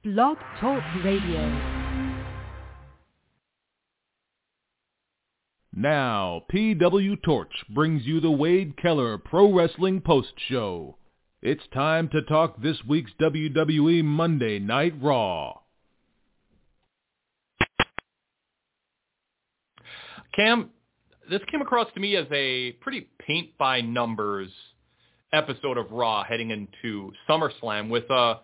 Blog Talk Radio. Now, PW Torch brings you the Wade Keller Pro Wrestling Post Show. It's time to talk this week's WWE Monday Night Raw. Cam, this came across to me as a pretty paint-by-numbers episode of Raw heading into SummerSlam with a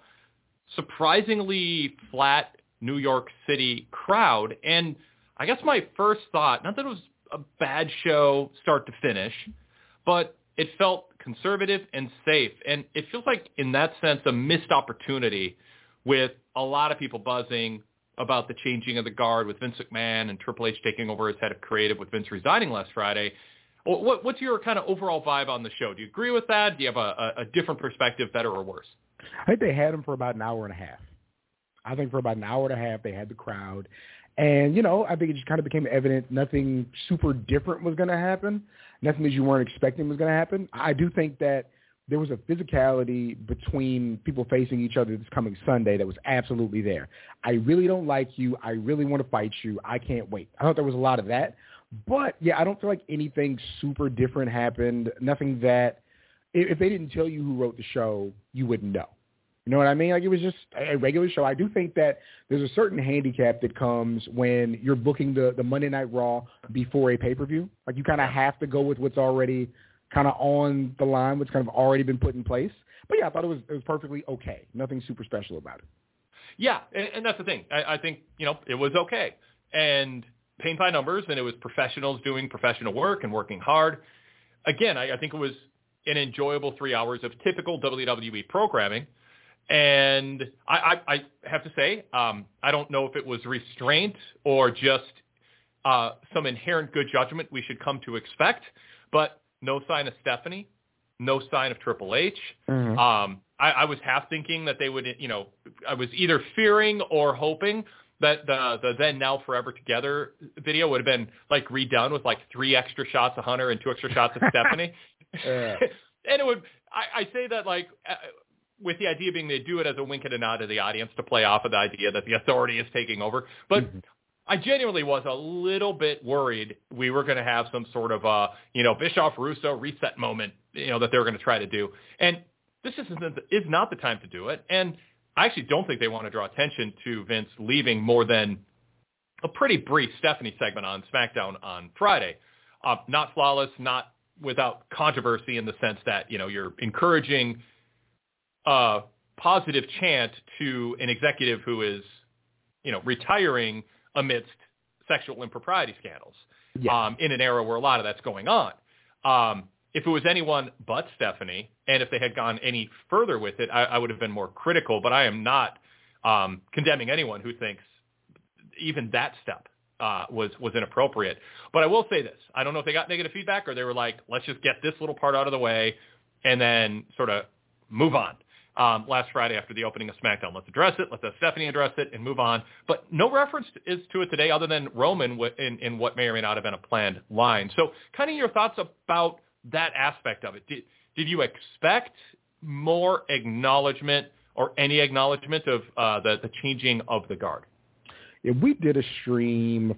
surprisingly flat New York City crowd. And I guess my first thought, not that it was a bad show start to finish, but it felt conservative and safe. And it feels like, in that sense, a missed opportunity with a lot of people buzzing about the changing of the guard with Vince McMahon and Triple H taking over as head of creative with Vince resigning last Friday. What's your kind of overall vibe on the show? Do you agree with that? Do you have a different perspective, better or worse? I think they had him for about an hour and a half. I think for about an hour and a half they had the crowd. And, you know, I think it just kind of became evident nothing super different was going to happen. Nothing that you weren't expecting was going to happen. I do think that there was a physicality between people facing each other this coming Sunday that was absolutely there. I really don't like you. I really want to fight you. I can't wait. I thought there was a lot of that. But, yeah, I don't feel like anything super different happened. Nothing that, if they didn't tell you who wrote the show, you wouldn't know. You know what I mean? Like, it was just a regular show. I do think that there's a certain handicap that comes when you're booking the Monday Night Raw before a pay-per-view. Like, you kind of have to go with what's already kind of on the line, what's kind of already been put in place. But, yeah, I thought it was perfectly okay. Nothing super special about it. Yeah, and that's the thing. I think, you know, it was okay. And paint by numbers, and it was professionals doing professional work and working hard. Again, I think it was an enjoyable 3 hours of typical WWE programming. And I have to say, I don't know if it was restraint or just some inherent good judgment we should come to expect, but no sign of Stephanie, no sign of Triple H. Mm-hmm. I was half thinking that they would, you know, I was either fearing or hoping that the Then Now Forever Together video would have been like redone with like 3 extra shots of Hunter and 2 extra shots of Stephanie. And it would, I say that like, with the idea being they do it as a wink and a nod to the audience to play off of the idea that the Authority is taking over. But I genuinely was a little bit worried we were going to have some sort of Bischoff-Russo reset moment, you know, that they were going to try to do. And this is not the time to do it. And I actually don't think they want to draw attention to Vince leaving more than a pretty brief Stephanie segment on SmackDown on Friday. Not flawless, not without controversy in the sense that, you know, you're encouraging positive chant to an executive who is, you know, retiring amidst sexual impropriety scandals in an era where a lot of that's going on. If it was anyone but Stephanie, and if they had gone any further with it, I would have been more critical, but I am not condemning anyone who thinks even that step was inappropriate. But I will say this. I don't know if they got negative feedback or they were like, let's just get this little part out of the way and then sort of move on. Last Friday after the opening of SmackDown. Let's address it. Let's have Stephanie address it and move on. But no reference is to it today other than Roman in what may or may not have been a planned line. So kind of your thoughts about that aspect of it. Did you expect more acknowledgement or any acknowledgement of the changing of the guard? Yeah, we did a stream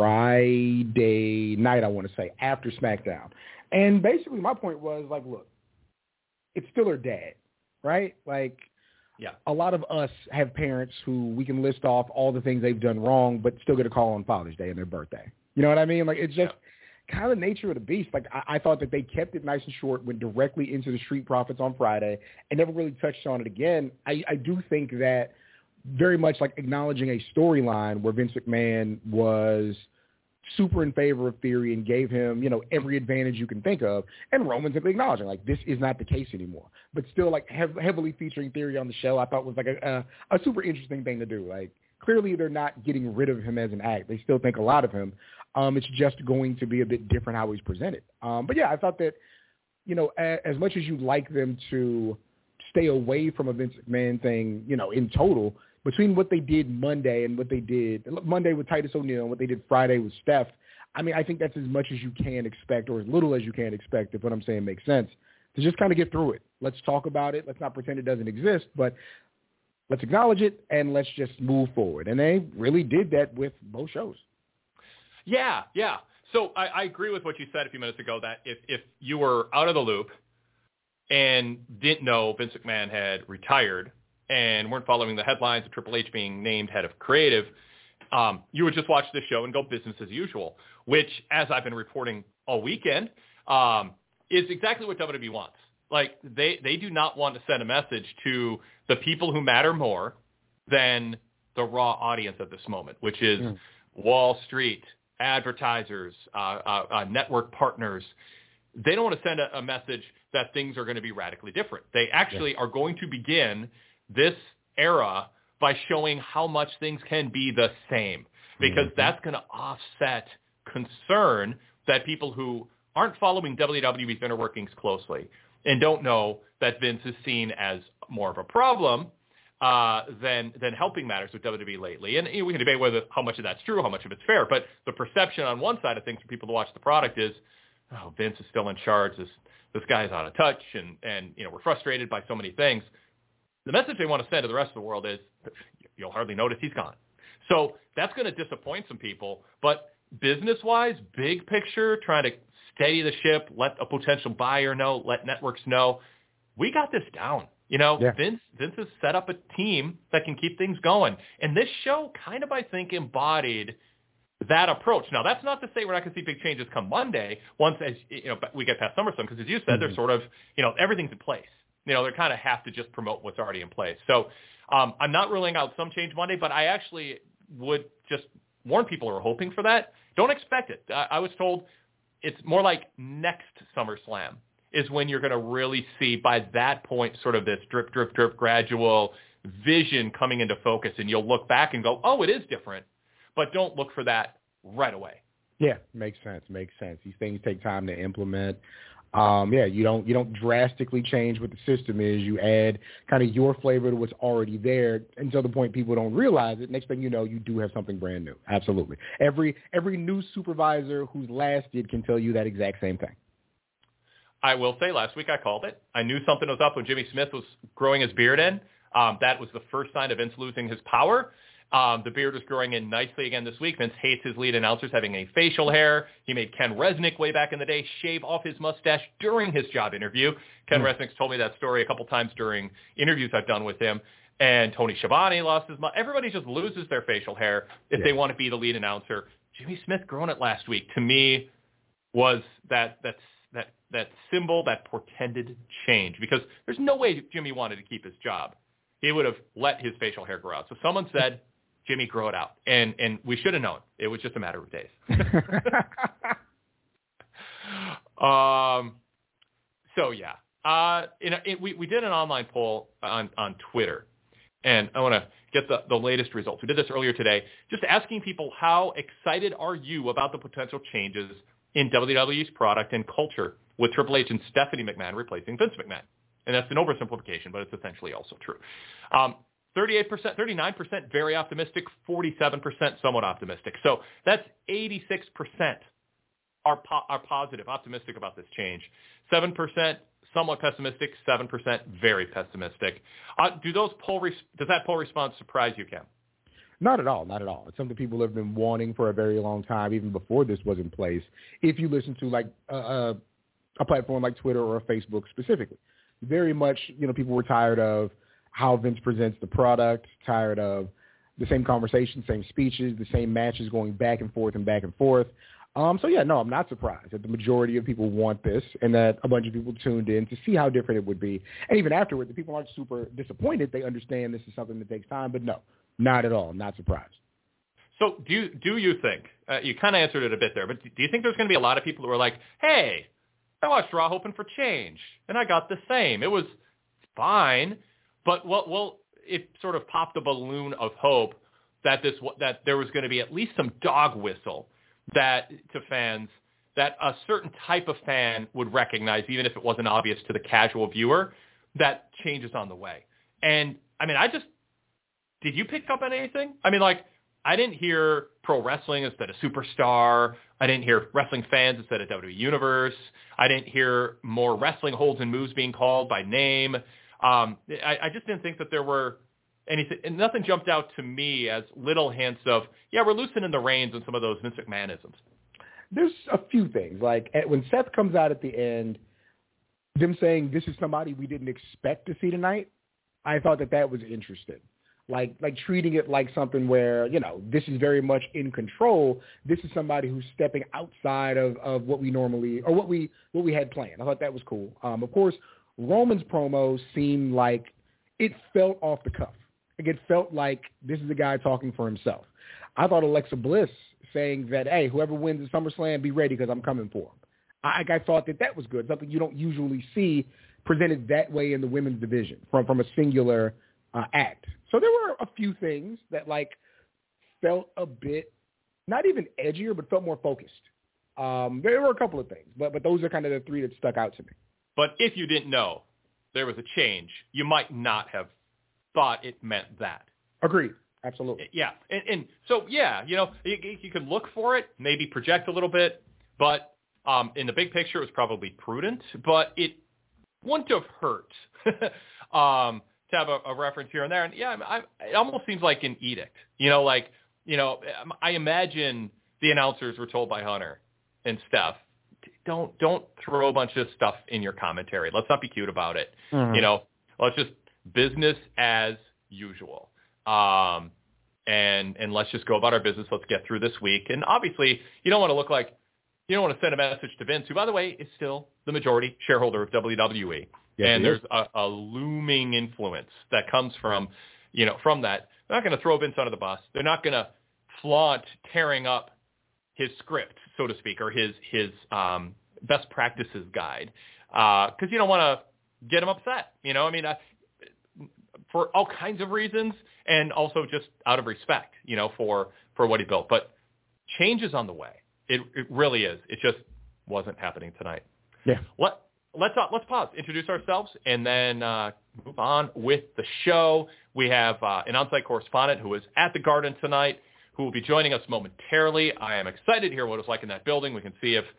Friday night, I want to say, after SmackDown. And basically my point was, like, look, it's still her dad. Right? Like, yeah, a lot of us have parents who we can list off all the things they've done wrong, but still get a call on Father's Day and their birthday. You know what I mean? Like, it's just kind of the nature of the beast. Like, I thought that they kept it nice and short, went directly into the Street Profits on Friday, and never really touched on it again. I do think that very much like acknowledging a storyline where Vince McMahon was super in favor of Theory and gave him, you know, every advantage you can think of, and Roman simply acknowledging, like, this is not the case anymore. But still, like, heavily featuring Theory on the show, I thought was, like, a super interesting thing to do. Like, clearly they're not getting rid of him as an act. They still think a lot of him. It's just going to be a bit different how he's presented. But, yeah, I thought that, you know, as much as you'd like them to stay away from a Vince McMahon thing, you know, in total, between what they did Monday and what they did Monday with Titus O'Neil and what they did Friday with Steph, I mean, I think that's as much as you can expect, or as little as you can expect, if what I'm saying makes sense, to just kind of get through it. Let's talk about it. Let's not pretend it doesn't exist. But let's acknowledge it, and let's just move forward. And they really did that with both shows. Yeah. So I agree with what you said a few minutes ago, that if you were out of the loop and didn't know Vince McMahon had retired and weren't following the headlines of Triple H being named head of creative, you would just watch this show and go business as usual, which, as I've been reporting all weekend, is exactly what WWE wants. Like, they do not want to send a message to the people who matter more than the Raw audience at this moment, which is Wall Street, advertisers, network partners. They don't want to send a message that things are going to be radically different. They actually are going to begin this era by showing how much things can be the same, because that's going to offset concern that people who aren't following WWE's inner workings closely and don't know that Vince is seen as more of a problem than helping matters with WWE lately. And we can debate how much of that's true, how much of it's fair. But the perception on one side of things for people to watch the product is, oh, Vince is still in charge. This guy's out of touch, and we're frustrated by so many things. The message they want to send to the rest of the world is, you'll hardly notice he's gone. So that's going to disappoint some people. But business-wise, big picture, trying to steady the ship, let a potential buyer know, let networks know, we got this down. Vince has set up a team that can keep things going. And this show kind of, I think, embodied that approach. Now, that's not to say we're not going to see big changes come Monday once, as we get past SummerSlam, because as you said, they're sort of, everything's in place. They kind of have to just promote what's already in place. So I'm not ruling out some change Monday, but I actually would just warn people who are hoping for that, don't expect it. I was told it's more like next SummerSlam is when you're going to really see, by that point, sort of this drip, drip, drip, gradual vision coming into focus, and you'll look back and go, oh, it is different, but don't look for that right away. Yeah, makes sense. These things take time to implement. You don't drastically change what the system is. You add kind of your flavor to what's already there until the point people don't realize it. Next thing you know, you do have something brand new. Absolutely. Every new supervisor who's lasted can tell you that exact same thing. I will say, last week I called it. I knew something was up when Jimmy Smith was growing his beard in. That was the first sign of Vince losing his power. The beard was growing in nicely again this week. Vince hates his lead announcers having any facial hair. He made Ken Resnick way back in the day shave off his mustache during his job interview. Ken Resnick's told me that story a couple times during interviews I've done with him. And Tony Schiavone lost his mustache. Everybody just loses their facial hair if they want to be the lead announcer. Jimmy Smith growing it last week, to me, was that symbol, that portended change, because there's no way Jimmy wanted to keep his job. He would have let his facial hair grow out. So someone said, Jimmy, grow it out. And we should have known. It was just a matter of days. We did an online poll on Twitter, and I want to get the latest results. We did this earlier today, just asking people, how excited are you about the potential changes in WWE's product and culture with Triple H and Stephanie McMahon replacing Vince McMahon? And that's an oversimplification, but it's essentially also true. 38%, 39% very optimistic, 47% somewhat optimistic. So that's 86% are positive, optimistic about this change. 7% somewhat pessimistic, 7% very pessimistic. Does that poll response surprise you, Cam? Not at all. It's something people have been wanting for a very long time, even before this was in place. If you listen to like a platform like Twitter or Facebook specifically, very much, people were tired of how Vince presents the product, tired of the same conversation, same speeches, the same matches going back and forth. I'm not surprised that the majority of people want this and that a bunch of people tuned in to see how different it would be. And even afterward, the people aren't super disappointed. They understand this is something that takes time, but no, not at all. Not surprised. So do you think, you kind of answered it a bit there, but do you think there's going to be a lot of people who are like, hey, I watched Raw hoping for change, and I got the same. It was fine, but it sort of popped a balloon of hope that there was going to be at least some dog whistle to fans that a certain type of fan would recognize, even if it wasn't obvious to the casual viewer, that change is on the way. And, did you pick up on anything? I didn't hear pro wrestling instead of Superstar. I didn't hear wrestling fans instead of WWE Universe. I didn't hear more wrestling holds and moves being called by name. I just didn't think that there were And and nothing jumped out to me as little hints of, yeah, we're loosening the reins on some of those Vince McMahon-isms. There's a few things. Like when Seth comes out at the end, them saying this is somebody we didn't expect to see tonight, I thought that was interesting. Like treating it like something where, this is very much in control. This is somebody who's stepping outside of what we normally, or what we had planned. I thought that was cool. Of course, Roman's promo seemed like it felt off the cuff. Like it felt like this is a guy talking for himself. I thought Alexa Bliss saying that, hey, whoever wins at SummerSlam, be ready because I'm coming for him. I thought that was good, something you don't usually see presented that way in the women's division from a singular act. So there were a few things that felt a bit, not even edgier, but felt more focused. There were a couple of things, but those are kind of the three that stuck out to me. But if you didn't know there was a change, you might not have thought it meant that. Agreed. Absolutely. Yeah. And so, yeah, you could look for it, maybe project a little bit, but in the big picture, it was probably prudent, but it wouldn't have hurt to have a reference here and there. And yeah, it almost seems like an edict, I imagine the announcers were told by Hunter and Steph, don't throw a bunch of stuff in your commentary. Let's not be cute about it. Mm-hmm. Let's just business as usual. And let's just go about our business. Let's get through this week. And obviously, you don't want to send a message to Vince, who, by the way, is still the majority shareholder of WWE. Yes, and there's a looming influence that comes from that. They're not going to throw Vince under the bus. They're not going to flaunt tearing up his script, so to speak, or his best practices guide, because you don't want to get him upset. For all kinds of reasons, and also just out of respect, for what he built. But change is on the way. It really is. It just wasn't happening tonight. Yeah. Let's pause, introduce ourselves, and then move on with the show. We have an on-site correspondent who is at the Garden tonight, who will be joining us momentarily. I am excited to hear what it's like in that building. We can see if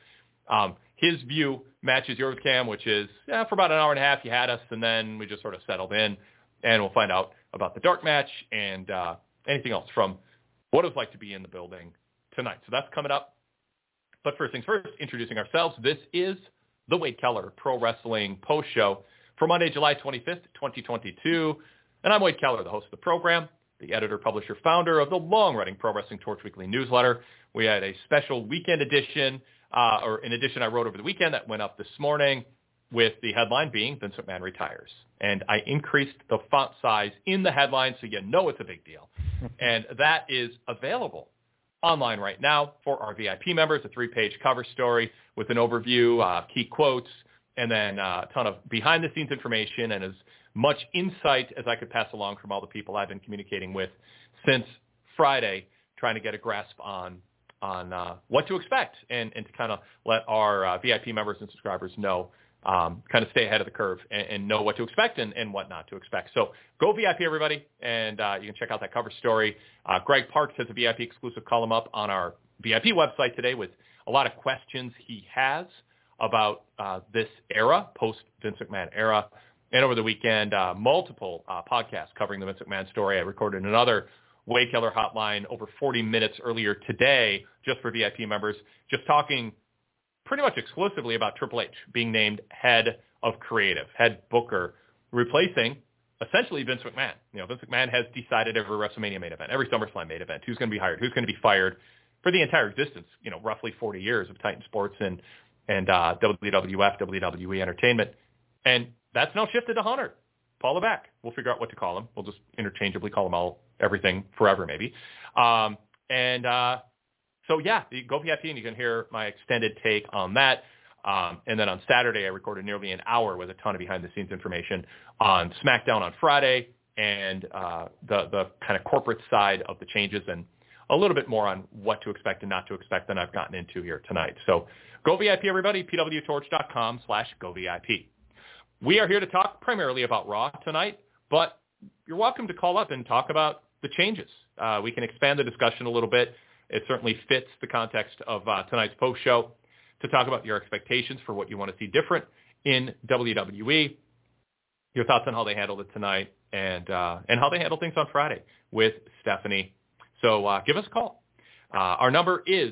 his view matches yours, Cam, which is, for about an hour and a half you had us, and then we just sort of settled in. And we'll find out about the dark match and anything else from what it was like to be in the building tonight. So that's coming up. But first things first, introducing ourselves. This is the Wade Keller Pro Wrestling Post Show for Monday, July 25th, 2022. And I'm Wade Keller, the host of the program, the editor, publisher, founder of the long-running Pro Wrestling Torch Weekly newsletter. We had a special weekend edition, or an edition I wrote over the weekend that went up this morning, with the headline being Vince McMahon retires. And I increased the font size in the headline so you know it's a big deal. And that is available online right now for our VIP members, a 3-page cover story with an overview, key quotes, and then a ton of behind-the-scenes information and as much insight as I could pass along from all the people I've been communicating with since Friday, trying to get a grasp on what to expect and to kind of let our VIP members and subscribers know, kind of stay ahead of the curve and know what to expect and what not to expect. So go VIP, everybody, and you can check out that cover story. Greg Parks has a VIP exclusive column up on our VIP website today with a lot of questions he has about this era, post-Vince McMahon era. And over the weekend, multiple podcasts covering the Vince McMahon story. I recorded another Wade Keller Hotline over 40 minutes earlier today just for VIP members, just talking pretty much exclusively about Triple H being named head of creative, head booker, replacing essentially Vince McMahon. Vince McMahon has decided every WrestleMania main event, every SummerSlam main event, who's going to be hired, who's going to be fired for the entire existence, roughly 40 years of Titan Sports and WWF, WWE Entertainment. And that's now shifted to Hunter, Paul Levesque. We'll figure out what to call him. We'll just interchangeably call him everything forever, maybe. So, yeah, you go VIP and you can hear my extended take on that. And then on Saturday, I recorded nearly an hour with a ton of behind-the-scenes information on SmackDown on Friday and the kind of corporate side of the changes and a little bit more on what to expect and not to expect than I've gotten into here tonight. So go VIP, everybody, pwtorch.com/govip. We are here to talk primarily about Raw tonight, but you're welcome to call up and talk about the changes. We can expand the discussion a little bit. It certainly fits the context of tonight's post show to talk about your expectations for what you want to see different in WWE. your thoughts on how they handled it tonight and how they handled things on Friday with Stephanie. So give us a call. Our number is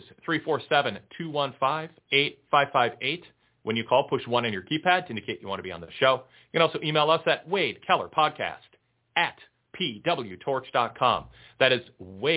347-215-8558. When you call, push 1 on your keypad to indicate you want to be on the show. You can also email us at wadekellerpodcast@pwtorch.com. That is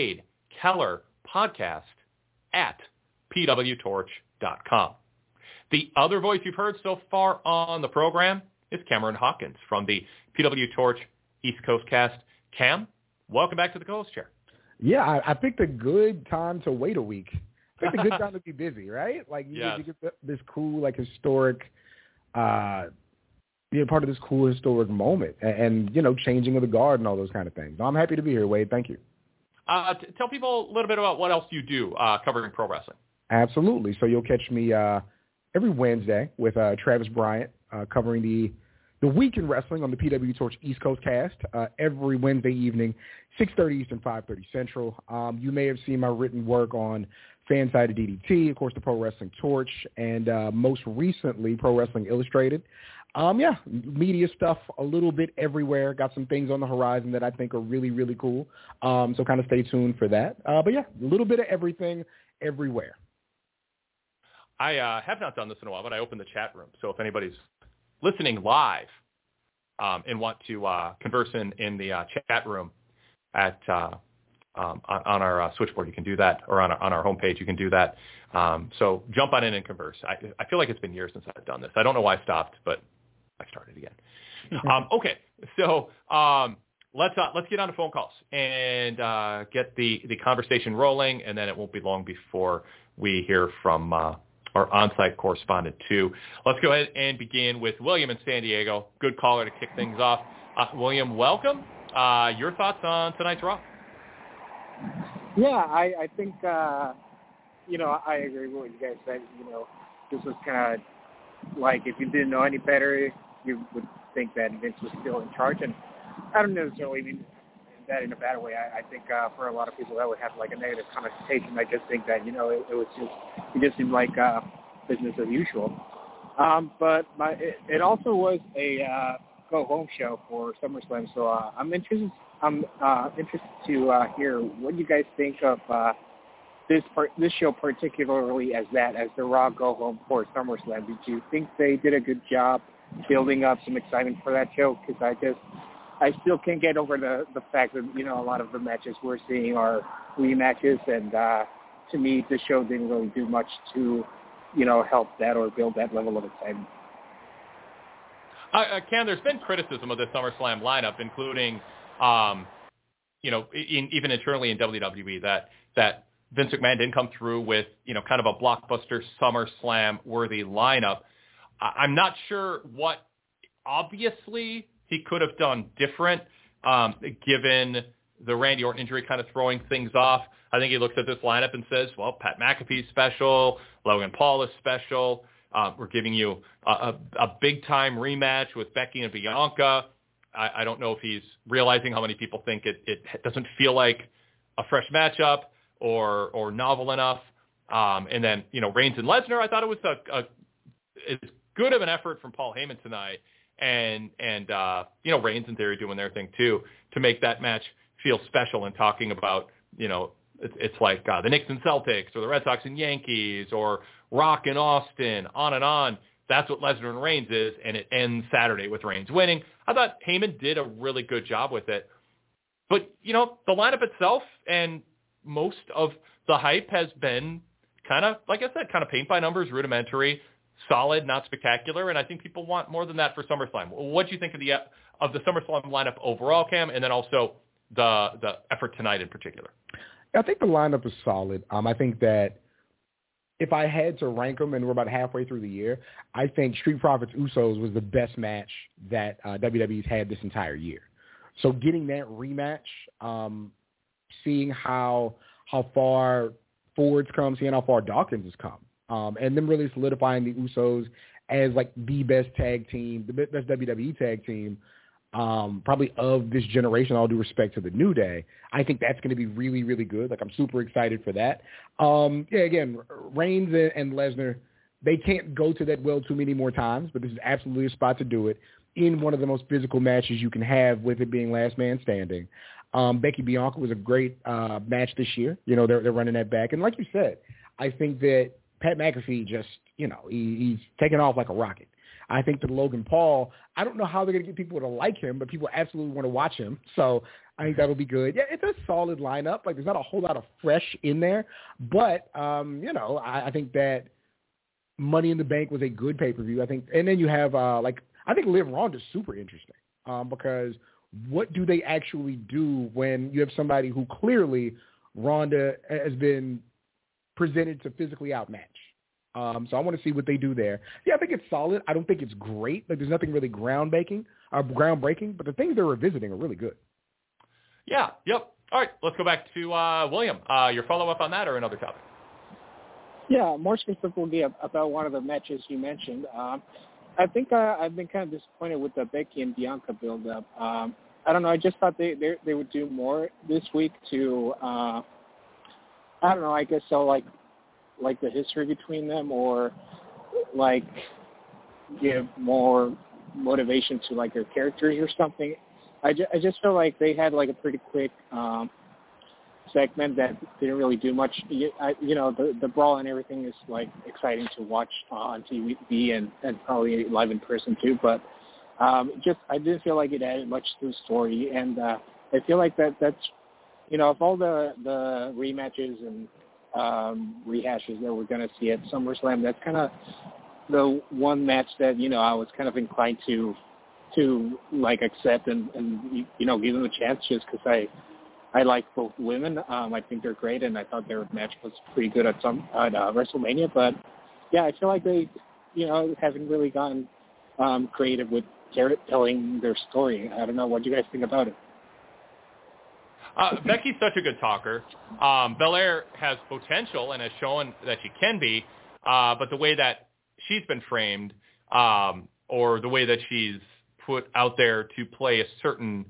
wadekellerpodcast@pwtorch.com. The other voice you've heard so far on the program is Cameron Hawkins from the PW Torch East Coast Cast. Cam, welcome back to the co-host chair. Yeah, I picked a good time to wait a week. I picked a good time to be busy, right? Like, you get this cool, like, historic, be a part of this cool historic moment and, changing of the guard and all those kind of things. I'm happy to be here, Wade. Thank you. Tell people a little bit about what else you do covering pro wrestling. Absolutely. So you'll catch me every Wednesday with Travis Bryant covering the week in wrestling on the PW Torch East Coast Cast every Wednesday evening, 6:30 Eastern, 5:30 Central. You may have seen my written work on Fanside of DDT, of course, the Pro Wrestling Torch, and most recently, Pro Wrestling Illustrated. Media stuff a little bit everywhere. Got some things on the horizon that I think are really, really cool. So kind of stay tuned for that. But yeah, a little bit of everything everywhere. I have not done this in a while, but I opened the chat room. So if anybody's listening live and want to converse in the chat room at on our switchboard, you can do that, or on our homepage, you can do that. So jump on in and converse. I feel like it's been years since I've done this. I don't know why I stopped, but I started again. Okay, so let's get on to phone calls and get the conversation rolling, and then it won't be long before we hear from our on-site correspondent too. Let's go ahead and begin with William in San Diego. Good caller to kick things off. William, welcome. Your thoughts on tonight's Raw? Yeah, I think, I agree with what you guys said. This was kind of like, if you didn't know any better, you would think that Vince was still in charge. And I don't necessarily mean that in a bad way. I think for a lot of people that would have like a negative connotation. I just think that, it just seemed like business as usual. But it also was a go-home show for SummerSlam, so I'm interested to hear what you guys think of this show, particularly as the Raw go-home for SummerSlam. Did you think they did a good job building up some excitement for that show? Because I still can't get over the fact that, a lot of the matches we're seeing are rematches, and to me, the show didn't really do much to, help that or build that level of excitement. Cam, there's been criticism of the SummerSlam lineup, including, even internally in WWE, that Vince McMahon didn't come through with, kind of a blockbuster SummerSlam-worthy lineup. I'm not sure what, obviously, he could have done different, given the Randy Orton injury kind of throwing things off. I think he looks at this lineup and says, well, Pat McAfee's special, Logan Paul is special. We're giving you a big-time rematch with Becky and Bianca. I don't know if he's realizing how many people think it doesn't feel like a fresh matchup or novel enough. And then, Reigns and Lesnar, I thought it was as good of an effort from Paul Heyman tonight. And Reigns and Theory doing their thing too, to make that match feel special and talking about, it's like the Knicks and Celtics or the Red Sox and Yankees or Rock and Austin, on and on. That's what Lesnar and Reigns is, and it ends Saturday with Reigns winning. I thought Heyman did a really good job with it. But, the lineup itself and most of the hype has been kind of, like I said, kind of paint by numbers, rudimentary, solid, not spectacular, and I think people want more than that for SummerSlam. What do you think of the SummerSlam lineup overall, Cam, and then also the effort tonight in particular? I think the lineup is solid. I think that if I had to rank them, and we're about halfway through the year, I think Street Profits Usos was the best match that WWE's had this entire year. So getting that rematch, seeing how far Ford's come, seeing how far Dawkins has come, and them really solidifying the Usos as like the best tag team, the best WWE tag team, probably of this generation, all due respect to the New Day. I think that's going to be really, really good. Like, I'm super excited for that. Again, Reigns and Lesnar, they can't go to that well too many more times, but this is absolutely a spot to do it. in one of the most physical matches you can have, with it being last man standing. Becky Bianca was a great match this year. You know, they're running that back. And like you said, I think that Pat McAfee just, you know, he's taking off like a rocket. I think that Logan Paul, I don't know how they're going to get people to like him, but people absolutely want to watch him. So I think that'll be good. Yeah, it's a solid lineup. Like, there's not a whole lot of fresh in there. But, you know, I think that Money in the Bank was a good pay-per-view. I think, and then you have, I think Liv Ronda's super interesting because what do they actually do when you have somebody who clearly Ronda has been presented to physically outmatch? So I want to see what they do there. Yeah, I think it's solid. I don't think it's great. Like, there's nothing really groundbreaking, but the things they're revisiting are really good. Yeah, yep. All right, let's go back to William. Your follow-up on that or another topic? Yeah, more specifically about one of the matches you mentioned. I think I've been kind of disappointed with the Becky and Bianca build-up. I don't know. I just thought they would do more this week to, I don't know, I guess so, like the history between them, or like give more motivation to like their characters or something. I just feel like they had like a pretty quick segment that didn't really do much. You know, the brawl and everything is like exciting to watch on TV and probably live in person too. But I didn't feel like it added much to the story, and I feel like that's, you know, of all the rematches and rehashes that we're going to see at SummerSlam, that's kind of the one match that, you know, I was kind of inclined to like accept and you know, give them a chance, just because I like both women. I think they're great, and I thought their match was pretty good at WrestleMania. But yeah, I feel like they, you know, haven't really gotten creative with telling their story. I don't know. What do you guys think about it? Becky's such a good talker. Belair has potential and has shown that she can be, but the way that she's been framed, or the way that she's put out there to play a certain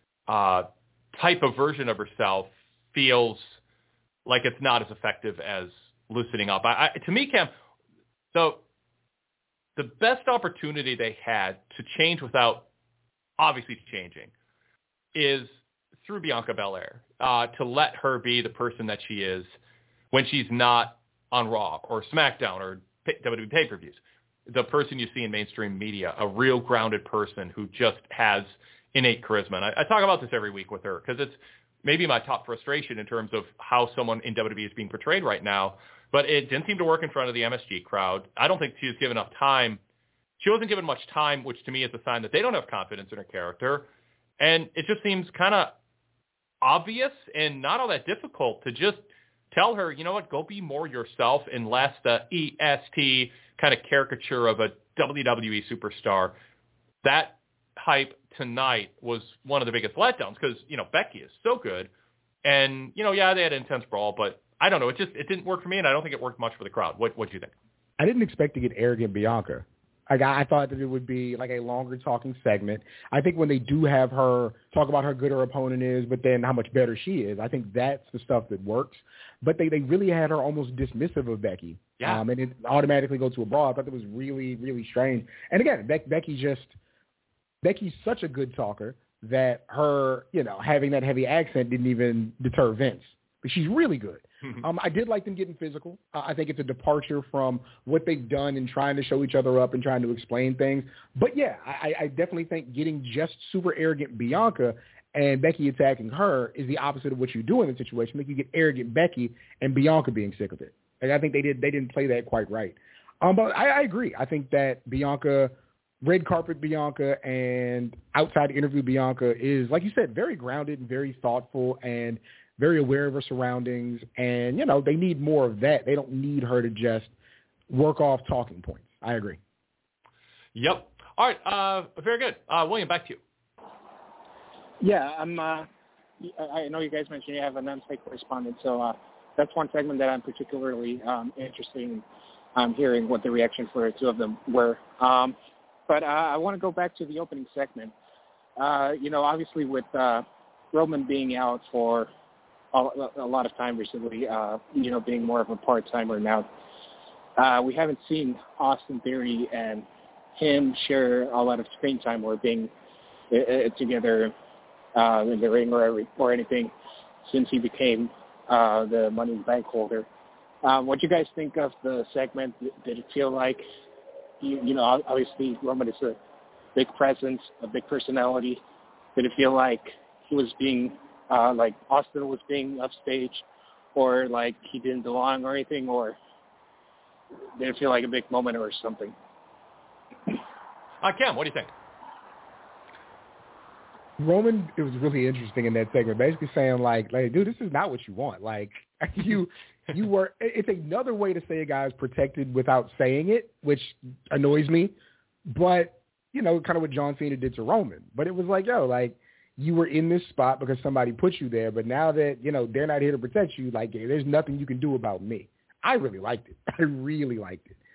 type of version of herself, feels like it's not as effective as loosening up. To me, Cam, the best opportunity they had to change without obviously changing is through Bianca Belair, to let her be the person that she is when she's not on Raw or SmackDown or WWE pay-per-views. The person you see in mainstream media, a real grounded person who just has innate charisma. And I talk about this every week with her because it's maybe my top frustration in terms of how someone in WWE is being portrayed right now. But it didn't seem to work in front of the MSG crowd. I don't think she was given enough time. She wasn't given much time, which to me is a sign that they don't have confidence in her character. And it just seems kind of obvious and not all that difficult to just tell her, you know what, go be more yourself and less the EST kind of caricature of a WWE superstar. That hype tonight was one of the biggest letdowns because, you know, Becky is so good. And, you know, yeah, they had an intense brawl, but I don't know. It didn't work for me, and I don't think it worked much for the crowd. What do you think? I didn't expect to get arrogant Bianca. I thought that it would be like a longer talking segment. I think when they do have her talk about how good her opponent is, but then how much better she is, I think that's the stuff that works. But they really had her almost dismissive of Becky. Yeah. And it automatically go to a brawl. I thought that was really, really strange. And again, Becky's such a good talker that her, you know, having that heavy accent didn't even deter Vince. But she's really good. I did like them getting physical. I think it's a departure from what they've done in trying to show each other up and trying to explain things. But, yeah, I definitely think getting just super arrogant Bianca and Becky attacking her is the opposite of what you do in the situation. Like, you get arrogant Becky and Bianca being sick of it. And I think they didn't play that quite right. But I agree. I think that Bianca, red carpet Bianca and outside interview Bianca is, like you said, very grounded and very thoughtful and very aware of her surroundings. And, you know, they need more of that. They don't need her to just work off talking points. I agree. Yep. All right. Very good. William, back to you. Yeah, I know you guys mentioned you have an on-site correspondent, so that's one segment that I'm particularly interested in hearing what the reaction for the two of them were. But I want to go back to the opening segment. You know, obviously with Roman being out for a lot of time recently, you know, being more of a part-timer now, we haven't seen Austin Theory and him share a lot of screen time or being together in the ring or anything since he became the Money in the Bank holder. What do you guys think of the segment? Did it feel like, obviously Roman is a big presence, a big personality. Did it feel like he was being, like Austin was being upstage, or like he didn't belong or anything, or did it feel like a big moment or something? Cam, what do you think? Roman, it was really interesting in that segment, basically saying like, dude, this is not what you want. Like, you were, it's another way to say a guy is protected without saying it, which annoys me. But, kind of what John Cena did to Roman. But it was like, like, you were in this spot because somebody put you there. But now that, they're not here to protect you, like, there's nothing you can do about me. I really liked it. I really liked it.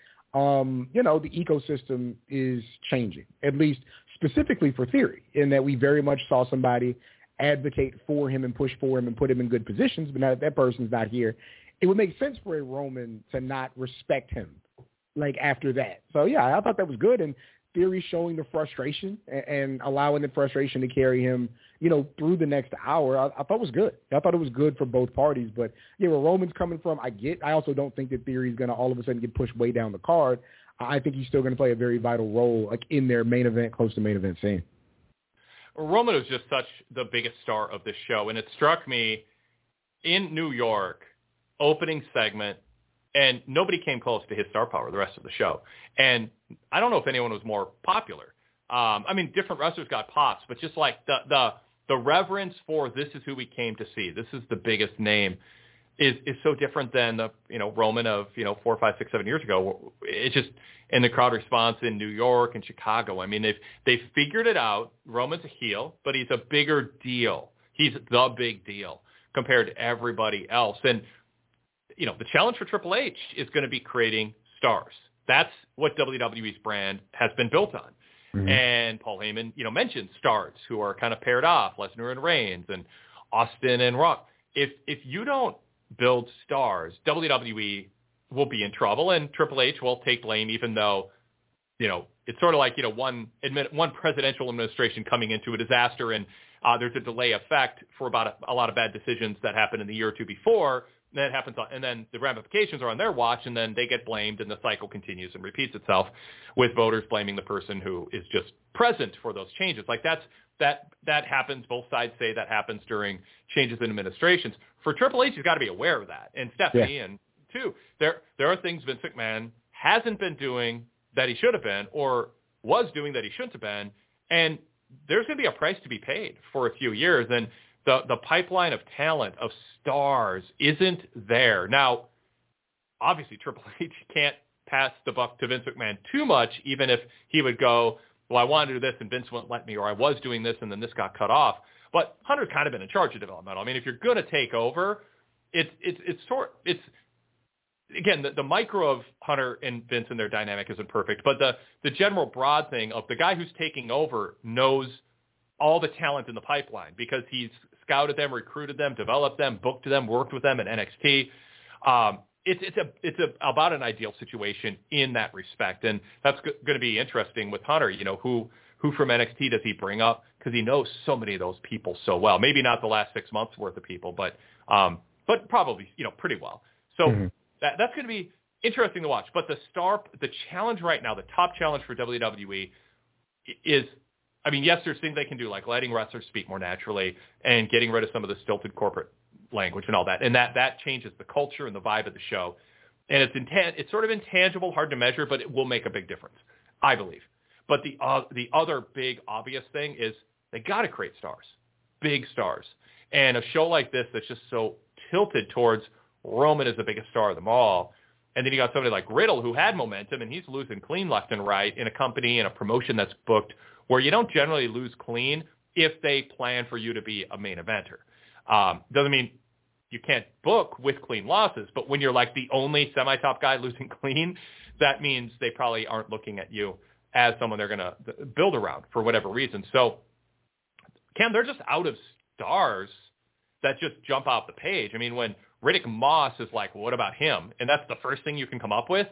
The ecosystem is changing, at least specifically for Theory, in that we very much saw somebody advocate for him and push for him and put him in good positions, but now that person's not here, it would make sense for a Roman to not respect him, like, after that. So, yeah, I thought that was good, and Theory showing the frustration and allowing the frustration to carry him, through the next hour, I thought was good. I thought it was good for both parties, but, where Roman's coming from, I also don't think that Theory's going to all of a sudden get pushed way down the card. I think he's still going to play a very vital role, like, in their main event, close to main event scene. Roman was just such the biggest star of this show, and it struck me in New York, opening segment, and nobody came close to his star power the rest of the show. And I don't know if anyone was more popular. Different wrestlers got pops, but just like the reverence for this is who we came to see, this is the biggest name, is so different than the Roman of 4, 5, 6, 7 years ago. It's just in the crowd response in New York and Chicago. I mean, they've figured it out. Roman's a heel, but he's a bigger deal. He's the big deal compared to everybody else. And the challenge for Triple H is going to be creating stars. That's what WWE's brand has been built on. Mm-hmm. And Paul Heyman, mentioned stars who are kind of paired off, Lesnar and Reigns and Austin and Rock. If you don't build stars, WWE will be in trouble, and Triple H will take blame, even though, it's sort of like, one presidential administration coming into a disaster, and there's a delay effect for about a lot of bad decisions that happened in the year or two before. That happens, and then the ramifications are on their watch, and then they get blamed, and the cycle continues and repeats itself, with voters blaming the person who is just present for those changes. Like that happens. Both sides say that happens during changes in administrations. For Triple H, he's got to be aware of that, and Stephanie, and too. There are things Vince McMahon hasn't been doing that he should have been, or was doing that he shouldn't have been, and there's going to be a price to be paid for a few years, and the pipeline of talent, of stars, isn't there. Now, obviously, Triple H can't pass the buck to Vince McMahon too much, even if he would go, well, I wanted to do this and Vince wouldn't let me, or I was doing this and then this got cut off. But Hunter's kind of been in charge of developmental. I mean, if you're going to take over, again, the micro of Hunter and Vince and their dynamic isn't perfect, but the general broad thing of the guy who's taking over knows all the talent in the pipeline because he's scouted them, recruited them, developed them, booked them, worked with them at NXT. It's about an ideal situation in that respect, and that's going to be interesting with Hunter. Who from NXT does he bring up? Because he knows so many of those people so well. Maybe not the last 6 months worth of people, but probably pretty well. So that's going to be interesting to watch. But the challenge right now, the top challenge for WWE is, yes, there's things they can do, like letting wrestlers speak more naturally and getting rid of some of the stilted corporate language and all that. And that changes the culture and the vibe of the show. And it's sort of intangible, hard to measure, but it will make a big difference, I believe. But the other big obvious thing is they got to create stars, big stars. And a show like this that's just so tilted towards Roman as the biggest star of them all. And then you got somebody like Riddle who had momentum, and he's losing clean left and right in a company and a promotion that's booked where you don't generally lose clean if they plan for you to be a main eventer. Doesn't mean you can't book with clean losses, but when you're like the only semi-top guy losing clean, that means they probably aren't looking at you as someone they're going to build around for whatever reason. So, Cam, they're just out of stars that just jump off the page. I mean, when Riddick Moss is like, well, what about him? And that's the first thing you can come up with.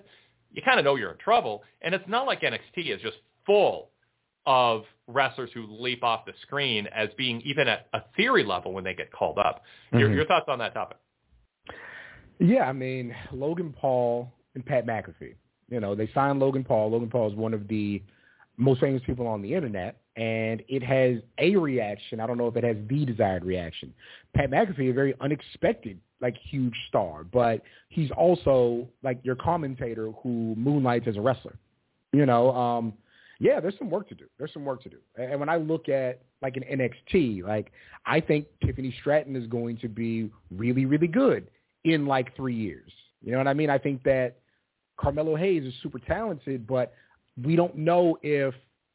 you kind of know you're in trouble. And it's not like NXT is just full of wrestlers who leap off the screen as being even at a theory level when they get called up. Your thoughts on that topic? Yeah, I mean, Logan Paul and Pat McAfee. You know, they signed Logan Paul. Logan Paul is one of the most famous people on the internet, and it has a reaction. I don't know if it has the desired reaction. Pat McAfee, a very unexpected, like, huge star, but he's also, like, your commentator who moonlights as a wrestler. You know, yeah, there's some work to do. And when I look at, like, an NXT, like, I think Tiffany Stratton is going to be really, really good in, like, 3 years. You know what I mean? I think that Carmelo Hayes is super talented, but we don't know if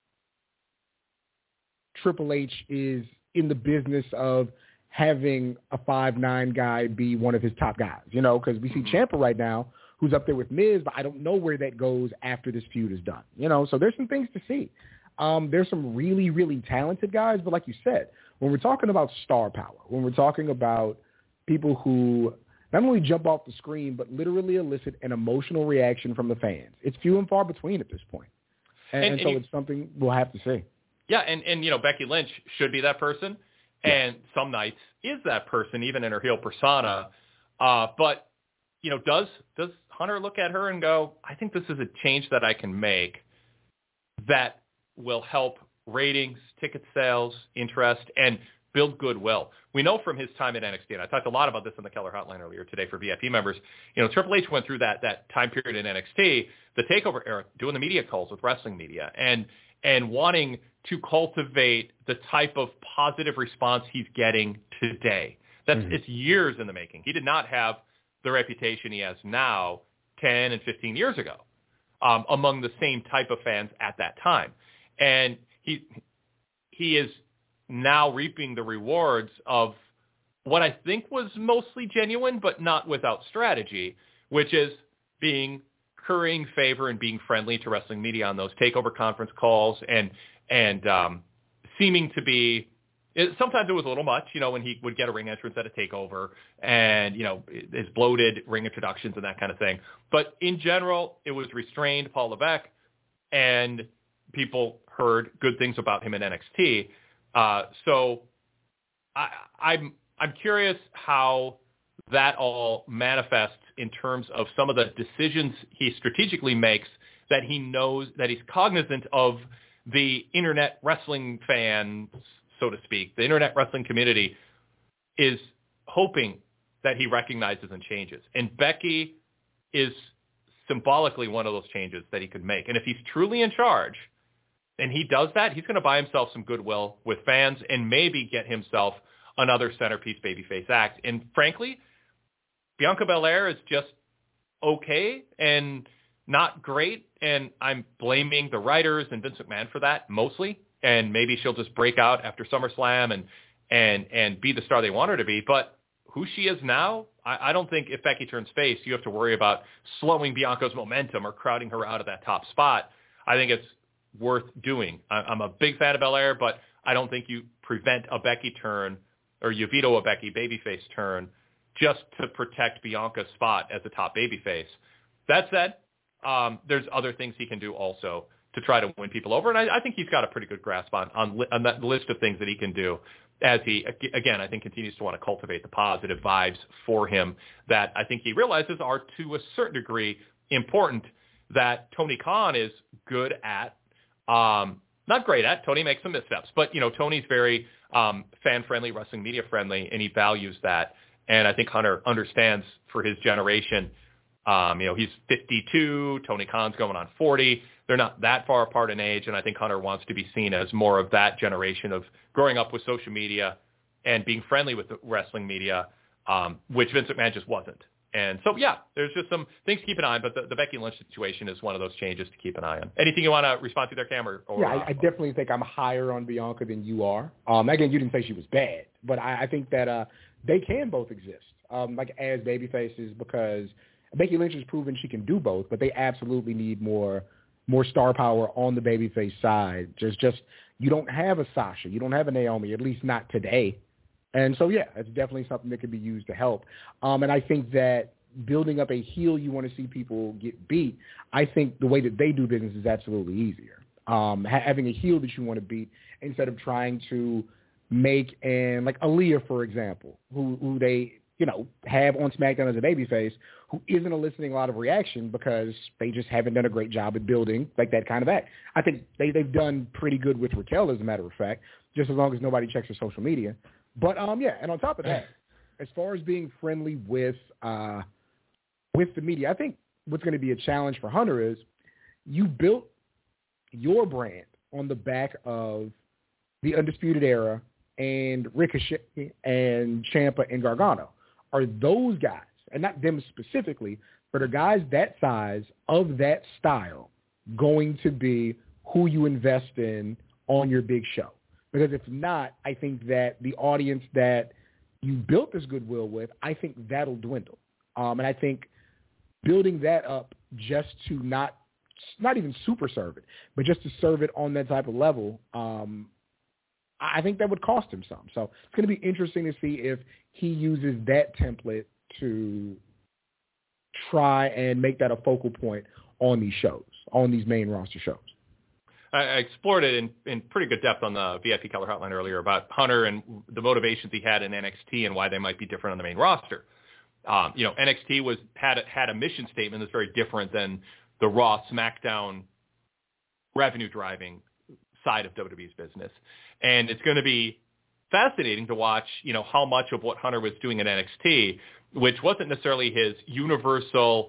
Triple H is in the business of having a 5'9" guy be one of his top guys, you know, because we see Ciampa right now, who's up there with Miz, but I don't know where that goes after this feud is done, you know, so there's some things to see. There's some really, really talented guys, but like you said, when we're talking about star power, when we're talking about people who not only jump off the screen, but literally elicit an emotional reaction from the fans, it's few and far between at this point. And so it's something we'll have to see. Yeah, and you know, Becky Lynch should be that person, and some nights is that person, even in her heel persona. But, you know, does Hunter look at her and go, I think this is a change that I can make that will help ratings, ticket sales, interest, and build goodwill. We know from his time at NXT, and I talked a lot about this on the Keller Hotline earlier today for VIP members, you know, Triple H went through that time period in NXT, the TakeOver era, doing the media calls with wrestling media, and wanting to cultivate the type of positive response he's getting today. It's years in the making. He did not have the reputation he has now 10 and 15 years ago among the same type of fans at that time. And he is now reaping the rewards of what I think was mostly genuine, but not without strategy, which is currying favor and being friendly to wrestling media on those TakeOver conference calls and seeming to be, sometimes it was a little much, you know, when he would get a ring entrance at a TakeOver and, you know, his bloated ring introductions and that kind of thing. But in general, it was restrained, Paul Levesque, and people heard good things about him in NXT. So I'm curious how that all manifests in terms of some of the decisions he strategically makes, that he knows, that he's cognizant of the internet wrestling fans, so to speak. The internet wrestling community is hoping that he recognizes and changes. And Becky is symbolically one of those changes that he could make. And if he's truly in charge, and he does that, he's going to buy himself some goodwill with fans and maybe get himself another centerpiece babyface act. And frankly, Bianca Belair is just okay and not great, and I'm blaming the writers and Vince McMahon for that mostly. And maybe she'll just break out after SummerSlam and be the star they want her to be. But who she is now, I don't think if Becky turns face, you have to worry about slowing Bianca's momentum or crowding her out of that top spot. I think it's worth doing. I'm a big fan of Belair, but I don't think you prevent a Becky turn or you veto a Becky babyface turn just to protect Bianca's spot as a top babyface. That said, there's other things he can do also to try to win people over, and I think he's got a pretty good grasp on that list of things that he can do as he, again, I think continues to want to cultivate the positive vibes for him that I think he realizes are to a certain degree important, that Tony Khan is good at, not great at. Tony makes some missteps, but, you know, Tony's very fan-friendly, wrestling media-friendly, and he values that. And I think Hunter understands for his generation, you know, he's 52, Tony Khan's going on 40. They're not that far apart in age, and I think Hunter wants to be seen as more of that generation of growing up with social media and being friendly with the wrestling media, which Vince McMahon just wasn't. And so, yeah, there's just some things to keep an eye on, but the Becky Lynch situation is one of those changes to keep an eye on. Anything you want to respond to there, Cam? Yeah, I definitely think I'm higher on Bianca than you are. Again, you didn't say she was bad, but I think that they can both exist, like as babyfaces, because Becky Lynch has proven she can do both, but they absolutely need more star power on the babyface side. Just you don't have a Sasha, you don't have a Naomi, at least not today. And so, yeah, it's definitely something that could be used to help. And I think that building up a heel you want to see people get beat, I think the way that they do business is absolutely easier. Having a heel that you want to beat instead of trying to make like Aaliyah, for example, who they, have on SmackDown as a babyface, who isn't eliciting a lot of reaction because they just haven't done a great job at building like that kind of act. I think they've done pretty good with Raquel, as a matter of fact, just as long as nobody checks her social media. But, and on top of that, as far as being friendly with the media, I think what's going to be a challenge for Hunter is you built your brand on the back of the Undisputed Era and Ricochet and Ciampa and Gargano. Are those guys, and not them specifically, but are guys that size of that style going to be who you invest in on your big show? Because if not, I think that the audience that you built this goodwill with, I think that'll dwindle. And I think building that up just to not even super serve it, but just to serve it on that type of level, I think that would cost him some. So it's going to be interesting to see if he uses that template to try and make that a focal point on these shows, on these main roster shows. I explored it in pretty good depth on the VIP Keller Hotline earlier about Hunter and the motivations he had in NXT and why they might be different on the main roster. NXT had a mission statement that's very different than the Raw, SmackDown revenue-driving side of WWE's business. And it's going to be fascinating to watch, how much of what Hunter was doing at NXT, which wasn't necessarily his universal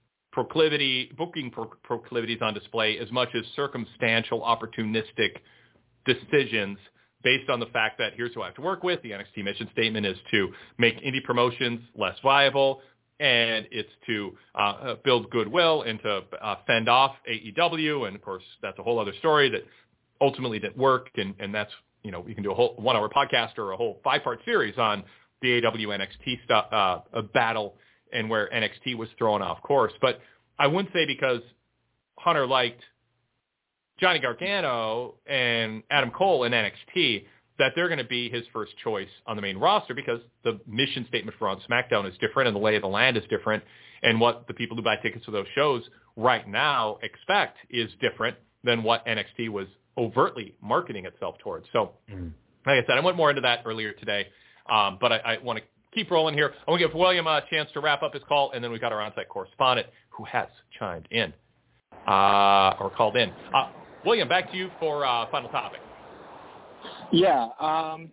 booking proclivities on display as much as circumstantial, opportunistic decisions based on the fact that here's who I have to work with. The NXT mission statement is to make indie promotions less viable, and it's to build goodwill and to fend off AEW. And, of course, that's a whole other story that ultimately didn't work, and that's, we can do a whole 1-hour podcast or a whole 5-part series on the AEW NXT stuff, battle and where NXT was thrown off course. But I wouldn't say because Hunter liked Johnny Gargano and Adam Cole in NXT that they're going to be his first choice on the main roster, because the mission statement for on SmackDown is different and the lay of the land is different, and what the people who buy tickets to those shows right now expect is different than what NXT was overtly marketing itself towards. So, like I said, I went more into that earlier today, but I want to keep rolling here. I want to give William a chance to wrap up his call, and then we've got our on-site correspondent who has chimed in or called in. William, back to you for final topic. Yeah, I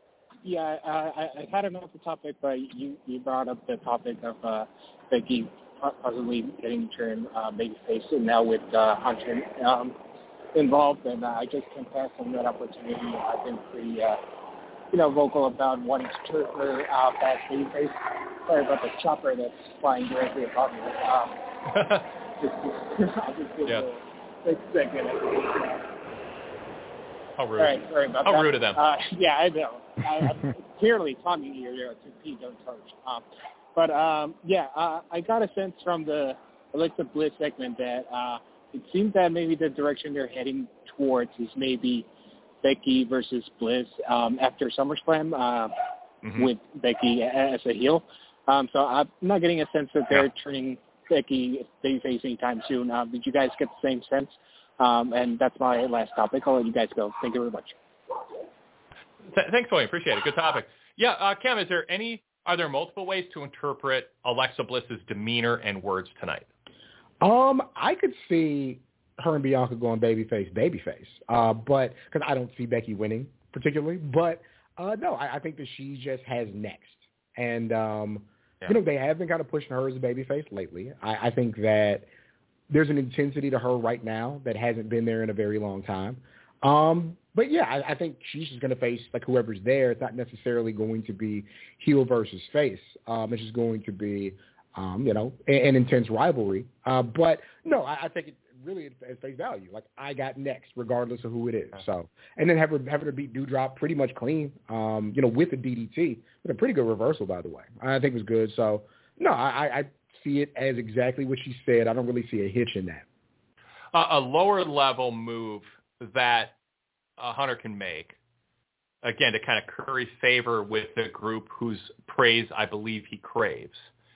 had another topic, but you brought up the topic of Becky possibly getting turned babyface, and now with Hunter involved, and I just can't pass on that opportunity. I've been pretty, vocal about wanting to turn her back babyface. Sorry about the chopper that's flying directly above me. Yeah. Second. How rude. All right, sorry about that. How rude of them. Yeah, I know. I'm clearly taunting you here to Pete, don't touch. I got a sense from the Alexa Bliss segment that it seems that maybe the direction they're heading towards is maybe Becky versus Bliss after SummerSlam with Becky as a heel. So I'm not getting a sense that they're turning Becky babyface anytime soon. Did you guys get the same sense? And that's my last topic. I'll let you guys go. Thank you very much. Thanks, William. Appreciate it. Good topic. Yeah, Cam, are there multiple ways to interpret Alexa Bliss's demeanor and words tonight? I could see her and Bianca going babyface, but because I don't see Becky winning particularly. But no, I think that she just has next, and they have been kind of pushing her as a babyface lately. I think that there's an intensity to her right now that hasn't been there in a very long time. But yeah, I think she's just going to face like whoever's there. It's not necessarily going to be heel versus face. It's just going to be, an intense rivalry. But no, I think it really at face value. Like I got next, regardless of who it is. So, and then having her beat Doudrop pretty much clean, with the DDT, with a pretty good reversal, by the way. I think it was good. So no, I see it as exactly what she said. I don't really see a hitch in that. A lower level move that Hunter can make, again, to kind of curry favor with the group whose praise I believe he craves,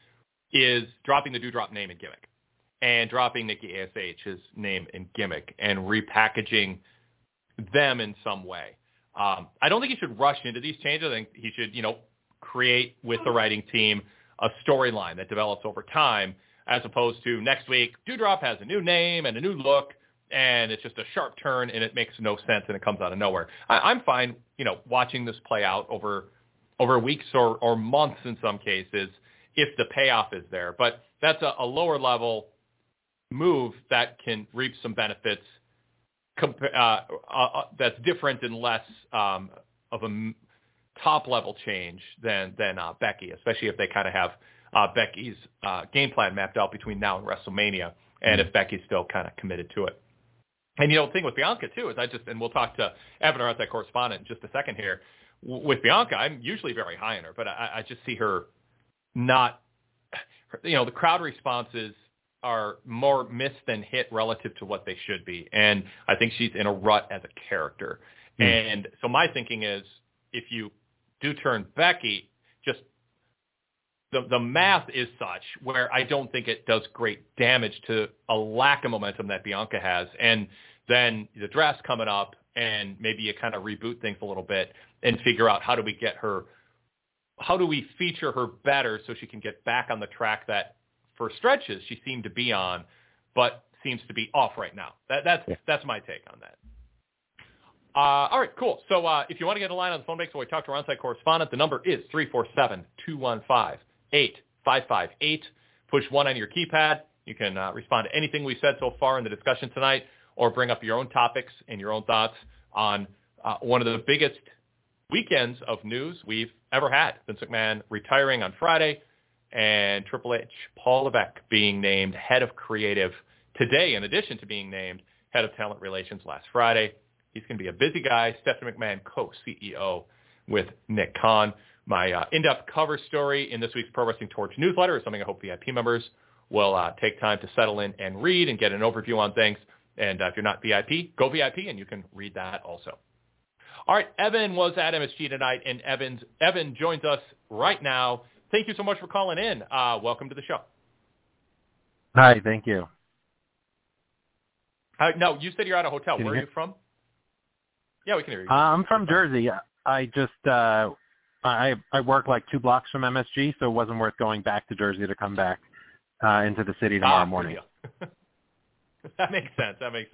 is dropping the Doudrop name and gimmick and dropping Nikki ASH's name and gimmick and repackaging them in some way. I don't think he should rush into these changes. I think he should, create with the writing team a storyline that develops over time, as opposed to next week, Doudrop has a new name and a new look, and it's just a sharp turn, and it makes no sense, and it comes out of nowhere. I'm fine, watching this play out over weeks or months in some cases if the payoff is there. But that's a lower level move that can reap some benefits that's different and less of a top-level change than Becky, especially if they kind of have Becky's game plan mapped out between now and WrestleMania, and if Becky's still kind of committed to it. And, the thing with Bianca, too, is and we'll talk to Evan, our outside correspondent, in just a second here. With Bianca, I'm usually very high on her, but I just see her not, the crowd responses are more missed than hit relative to what they should be. And I think she's in a rut as a character. And so my thinking is, if you do turn Becky, just the math is such where I don't think it does great damage to a lack of momentum that Bianca has. And then the draft's coming up, and maybe you kind of reboot things a little bit and figure out how do we feature her better so she can get back on the track that for stretches she seemed to be on, but seems to be off right now. That's my take on that. All right, cool. So if you want to get a line on the phone break so we talk to our on-site correspondent, the number is 347-215-8558. Push 1 on your keypad. You can respond to anything we said so far in the discussion tonight, or bring up your own topics and your own thoughts on one of the biggest weekends of news we've ever had. Vince McMahon retiring on Friday, and Triple H, Paul Levesque, being named head of creative today, in addition to being named head of talent relations last Friday. He's going to be a busy guy. Stephanie McMahon, co-CEO with Nick Khan. My in-depth cover story in this week's Pro Wrestling Torch newsletter is something I hope VIP members will take time to settle in and read and get an overview on things. And if you're not VIP, go VIP, and you can read that also. All right, Evan was at MSG tonight, and Evan joins us right now. Thank you so much for calling in. Welcome to the show. Hi, thank you. No, you said you're at a hotel. Where are you from? Yeah, we can hear you. I'm from Jersey. I just I work like 2 blocks from MSG, so it wasn't worth going back to Jersey to come back into the city tomorrow morning. That makes sense.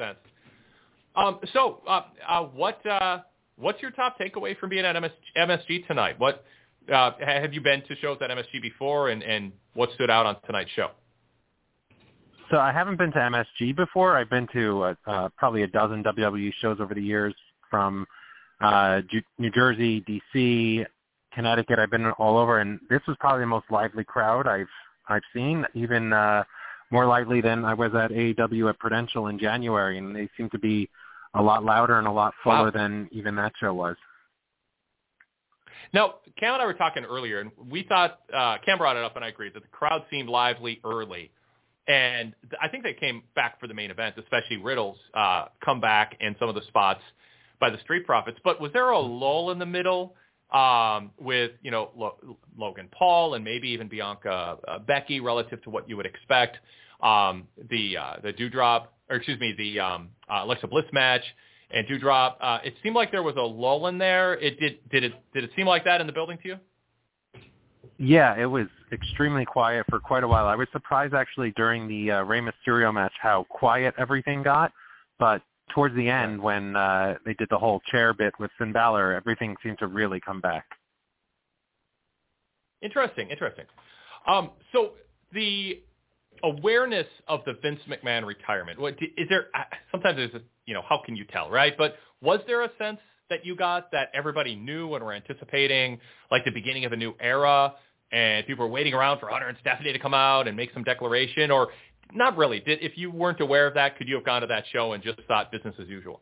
So what's your top takeaway from being at MSG tonight? What have you been to shows at MSG before, and what stood out on tonight's show? So I haven't been to MSG before. I've been to probably a dozen WWE shows over the years, from New Jersey, D.C., Connecticut. I've been all over, and this was probably the most lively crowd I've seen, even more lively than I was at AEW at Prudential in January, and they seem to be a lot louder and a lot fuller than even that show was. Now, Cam and I were talking earlier, and we thought, Cam brought it up, and I agreed, that the crowd seemed lively early. And I think they came back for the main event, especially Riddle's comeback and some of the spots by the Street Profits. But was there a lull in the middle with, Logan Paul and maybe even Bianca Becky relative to what you would expect? The Doudrop, or excuse me, the Alexa Bliss match and Doudrop. It seemed like there was a lull in there. Did it seem like that in the building to you? Yeah, it was extremely quiet for quite a while. I was surprised actually during the Rey Mysterio match how quiet everything got, but towards the end when they did the whole chair bit with Finn Balor, everything seemed to really come back. Interesting. So the awareness of the Vince McMahon retirement, is there, sometimes there's how can you tell, right? But was there a sense that you got that everybody knew and were anticipating, like the beginning of a new era, and people were waiting around for Hunter and Stephanie to come out and make some declaration, or not really? If you weren't aware of that, could you have gone to that show and just thought business as usual?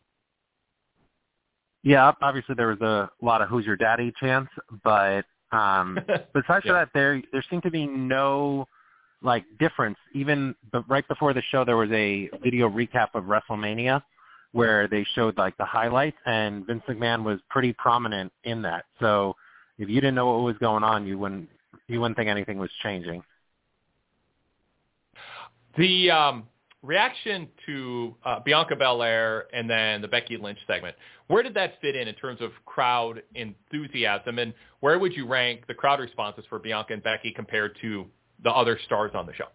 Yeah, obviously there was a lot of "Who's Your Daddy" chants, but besides that, there seemed to be no difference. Even right before the show, there was a video recap of WrestleMania where they showed the highlights, and Vince McMahon was pretty prominent in that. So if you didn't know what was going on, you wouldn't think anything was changing. The reaction to Bianca Belair and then the Becky Lynch segment, where did that fit in terms of crowd enthusiasm, and where would you rank the crowd responses for Bianca and Becky compared to the other stars on the show?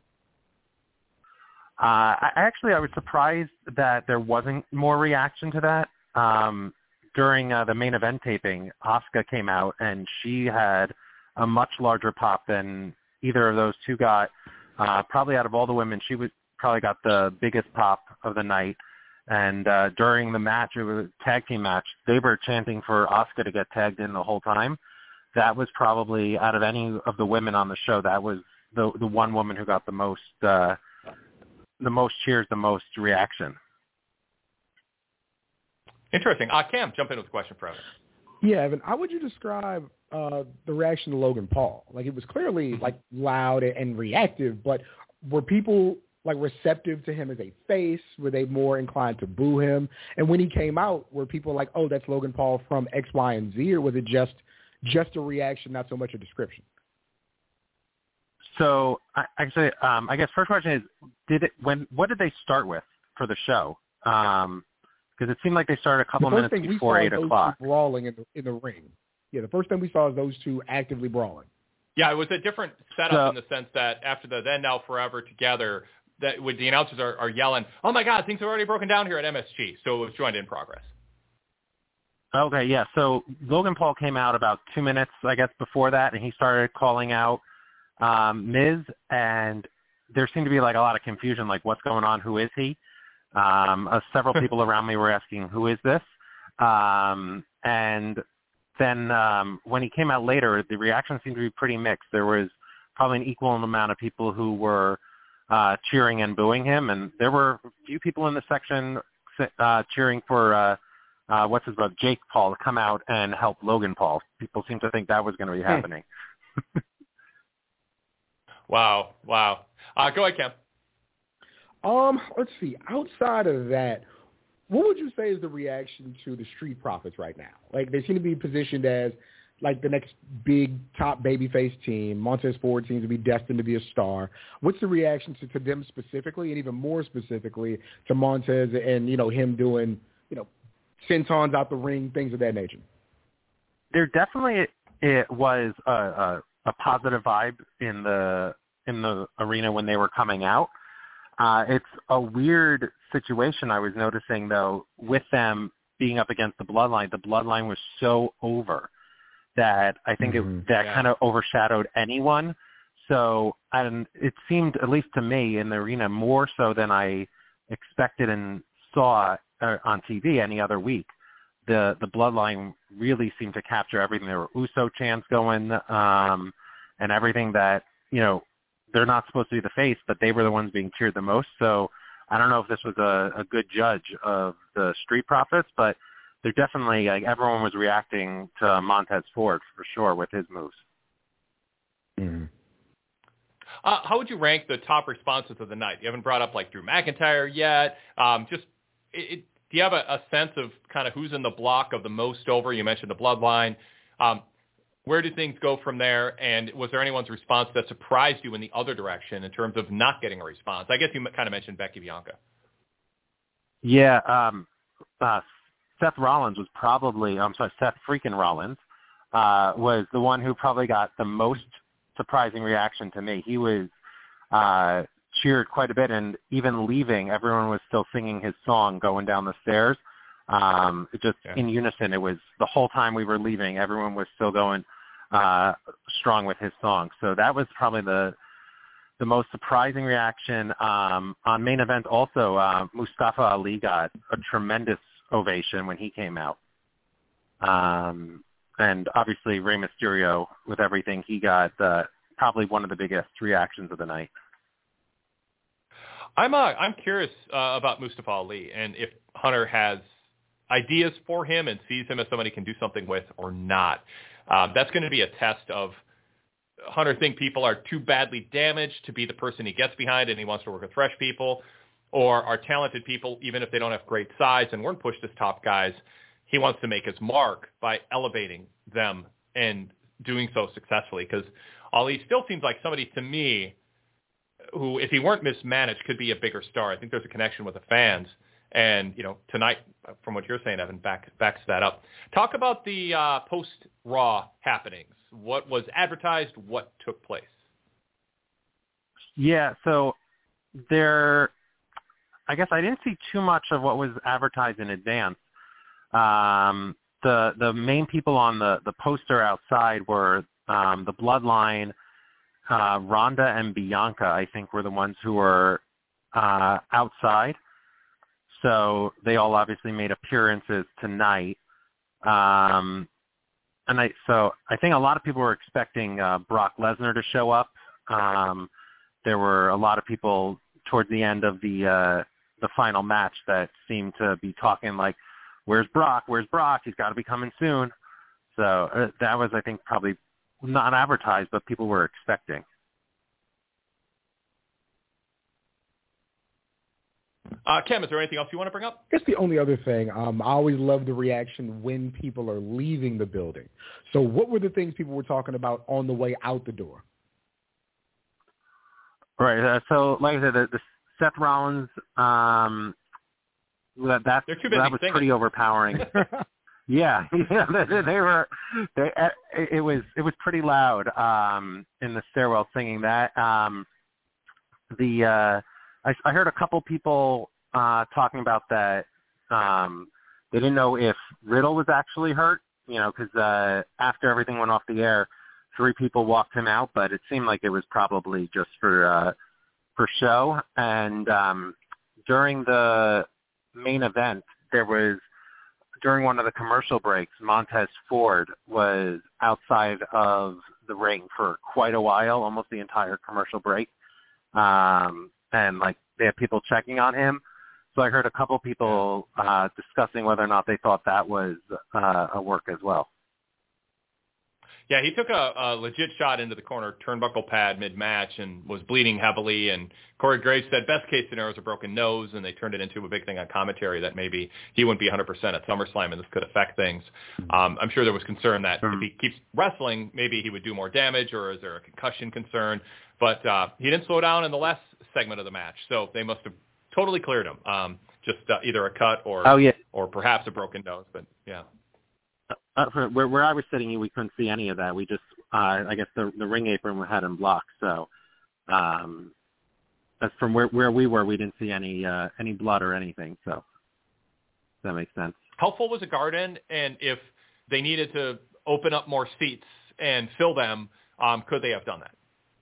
I was surprised that there wasn't more reaction to that. During the main event taping, Asuka came out, and she had a much larger pop than either of those two got. Probably out of all the women, she probably got the biggest pop of the night. And during the match, it was a tag team match, they were chanting for Asuka to get tagged in the whole time. That was probably, out of any of the women on the show, that was the one woman who got the most cheers, the most reaction. Interesting. Cam, jump in with a question for Evan. Yeah, Evan, how would you describe the reaction to Logan Paul? Like, it was clearly like loud and reactive, but were people like receptive to him as a face? Were they more inclined to boo him? And when he came out, were people like, oh, that's Logan Paul from X, Y, and Z, or was it just a reaction, not so much a description? So I guess first question is, what did they start with for the show? Because it seemed like they started a couple minutes before 8 o'clock. Brawling in the ring. Yeah, the first thing we saw is those two actively brawling. Yeah, it was a different setup in the sense that after the Then, Now, Forever together, that with the announcers are yelling, oh my God, things are already broken down here at MSG. So it was joined in progress. Okay, yeah. So Logan Paul came out about 2 minutes, I guess, before that, and he started calling out Miz, and there seemed to be like a lot of confusion, like what's going on, who is he? Several people around me were asking, who is this? And then when he came out later, the reaction seemed to be pretty mixed. There was probably an equal amount of people who were cheering and booing him, and there were a few people in the section cheering for Jake Paul to come out and help Logan Paul. People seem to think that was going to be happening. Wow. Go ahead, Cam. Let's see. Outside of that, what would you say is the reaction to the Street Profits right now? Like, they seem to be positioned as like the next big top babyface team. Montez Ford seems to be destined to be a star. What's the reaction to them specifically, and even more specifically to Montez and, him doing, sentons out the ring, things of that nature? There definitely it was a positive vibe in the arena when they were coming out. It's a weird situation I was noticing, though, with them being up against the Bloodline. The Bloodline was so over that I think kind of overshadowed anyone. So it seemed, at least to me, in the arena more so than I expected and saw on TV any other week. The Bloodline really seemed to capture everything. There were Uso chants going and everything that, they're not supposed to be the face, but they were the ones being cheered the most. So I don't know if this was a good judge of the Street Profits, but they're definitely, like, everyone was reacting to Montez Ford for sure with his moves. Mm-hmm. How would you rank the top responses of the night? You haven't brought up like Drew McIntyre yet. Do you have a sense of kind of who's in the block of the most over? You mentioned the Bloodline. Where do things go from there? And was there anyone's response that surprised you in the other direction in terms of not getting a response? I guess you kind of mentioned Becky Bianca. Yeah. Seth Rollins was Seth freaking Rollins was the one who probably got the most surprising reaction to me. He was cheered quite a bit, and even leaving, everyone was still singing his song going down the stairs. In unison. It was the whole time we were leaving, everyone was still going strong with his song. So that was probably the most surprising reaction. On main event also, Mustafa Ali got a tremendous ovation when he came out. And obviously Rey Mysterio, with everything he got, probably one of the biggest reactions of the night. I'm curious about Mustafa Ali, and if Hunter has ideas for him and sees him as somebody he can do something with or not. That's going to be a test of Hunter think people are too badly damaged to be the person he gets behind and he wants to work with fresh people, or are talented people, even if they don't have great size and weren't pushed as top guys, he wants to make his mark by elevating them and doing so successfully. Because Ali still seems like somebody, to me, who, if he weren't mismanaged, could be a bigger star. I think there's a connection with the fans. And, tonight, from what you're saying, Evan, backs that up. Talk about the post-Raw happenings. What was advertised? What took place? Yeah, so I guess I didn't see too much of what was advertised in advance. The main people on the poster outside were the Bloodline, Ronda and Bianca, I think, were the ones who were outside. So they all obviously made appearances tonight. I think a lot of people were expecting Brock Lesnar to show up. There were a lot of people towards the end of the final match that seemed to be talking like, "Where's Brock? Where's Brock? He's got to be coming soon." So that was, I think, probably not advertised, but people were expecting. Kim, is there anything else you want to bring up? It's the only other thing. I always love the reaction when people are leaving the building. So what were the things people were talking about on the way out the door? Right. So, like I said, the Seth Rollins, that was pretty overpowering. Yeah, it was pretty loud in the stairwell singing that. I heard a couple people talking about that. They didn't know if Riddle was actually hurt, because after everything went off the air, 3 people walked him out, but it seemed like it was probably just for show. And during the main event, during one of the commercial breaks, Montez Ford was outside of the ring for quite a while, almost the entire commercial break. And they had people checking on him. So I heard a couple people discussing whether or not they thought that was a work as well. Yeah, he took a legit shot into the corner turnbuckle pad mid-match and was bleeding heavily. And Corey Graves said best case scenario is a broken nose, and they turned it into a big thing on commentary that maybe he wouldn't be 100% at SummerSlam and this could affect things. I'm sure there was concern that if he keeps wrestling, maybe he would do more damage, or is there a concussion concern? But he didn't slow down in the last segment of the match, so they must have totally cleared him. Just either a cut or perhaps a broken nose, but yeah. Where I was sitting, we couldn't see any of that. We just, I guess the ring apron had him blocked. So, as from where we were, we didn't see any blood or anything. So, that makes sense. How full was the Garden? And if they needed to open up more seats and fill them, could they have done that?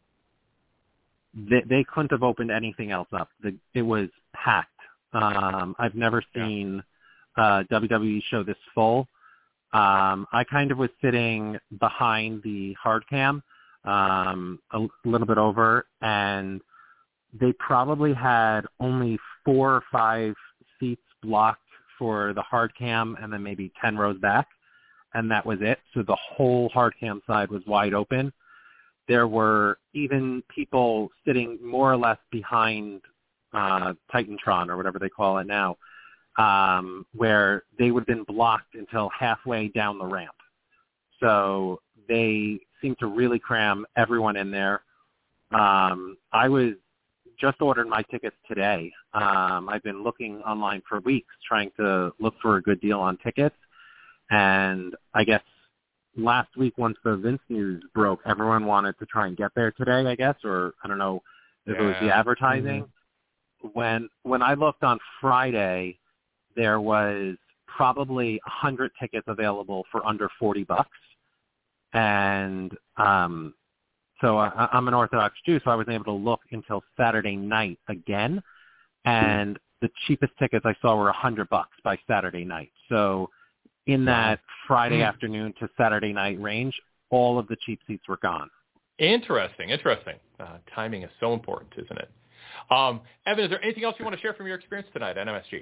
They couldn't have opened anything else up. It was packed. I've never seen a WWE show this full. I kind of was sitting behind the hard cam, a little bit over, and they probably had only 4 or 5 seats blocked for the hard cam and then maybe 10 rows back, and that was it. So the whole hard cam side was wide open. There were even people sitting more or less behind Titantron or whatever they call it now, where they would have been blocked until halfway down the ramp. So they seemed to really cram everyone in there. I was just ordered my tickets today. I've been looking online for weeks trying to look for a good deal on tickets. And I guess last week, once the Vince news broke, everyone wanted to try and get there today, I guess, or I don't know if it was the advertising. Mm-hmm. When I looked on Friday, there was probably 100 tickets available for under $40. And so I'm an Orthodox Jew, so I was able to look until Saturday night again. And the cheapest tickets I saw were $100 by Saturday night. So in that Friday afternoon to Saturday night range, all of the cheap seats were gone. Interesting. Timing is so important, isn't it? Evan, is there anything else you want to share from your experience tonight at MSG?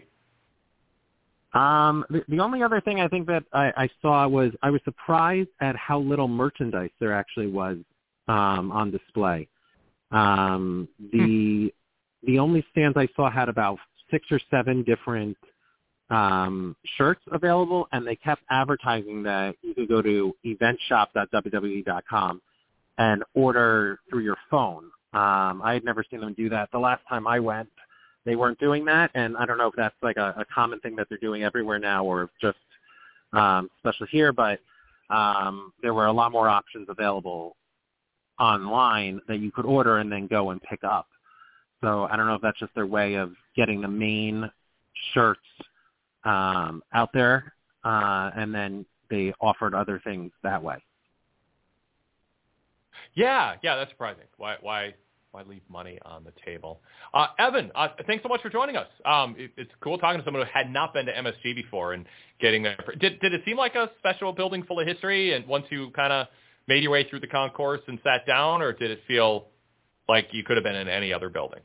The only other thing I think that I saw was I was surprised at how little merchandise there actually was on display. The only stands I saw had about 6 or 7 different shirts available, and they kept advertising that you could go to eventshop.wwe.com and order through your phone. I had never seen them do that. The last time I went, they weren't doing that, and I don't know if that's like a common thing that they're doing everywhere now or just special here, but there were a lot more options available online that you could order and then go and pick up. So I don't know if that's just their way of getting the main shirts out there, and then they offered other things that way. Yeah, that's surprising. Why leave money on the table? Evan, thanks so much for joining us. It's cool talking to someone who had not been to MSG before and getting there. Did it seem like a special building full of history, and once you kind of made your way through the concourse and sat down, or did it feel like you could have been in any other building?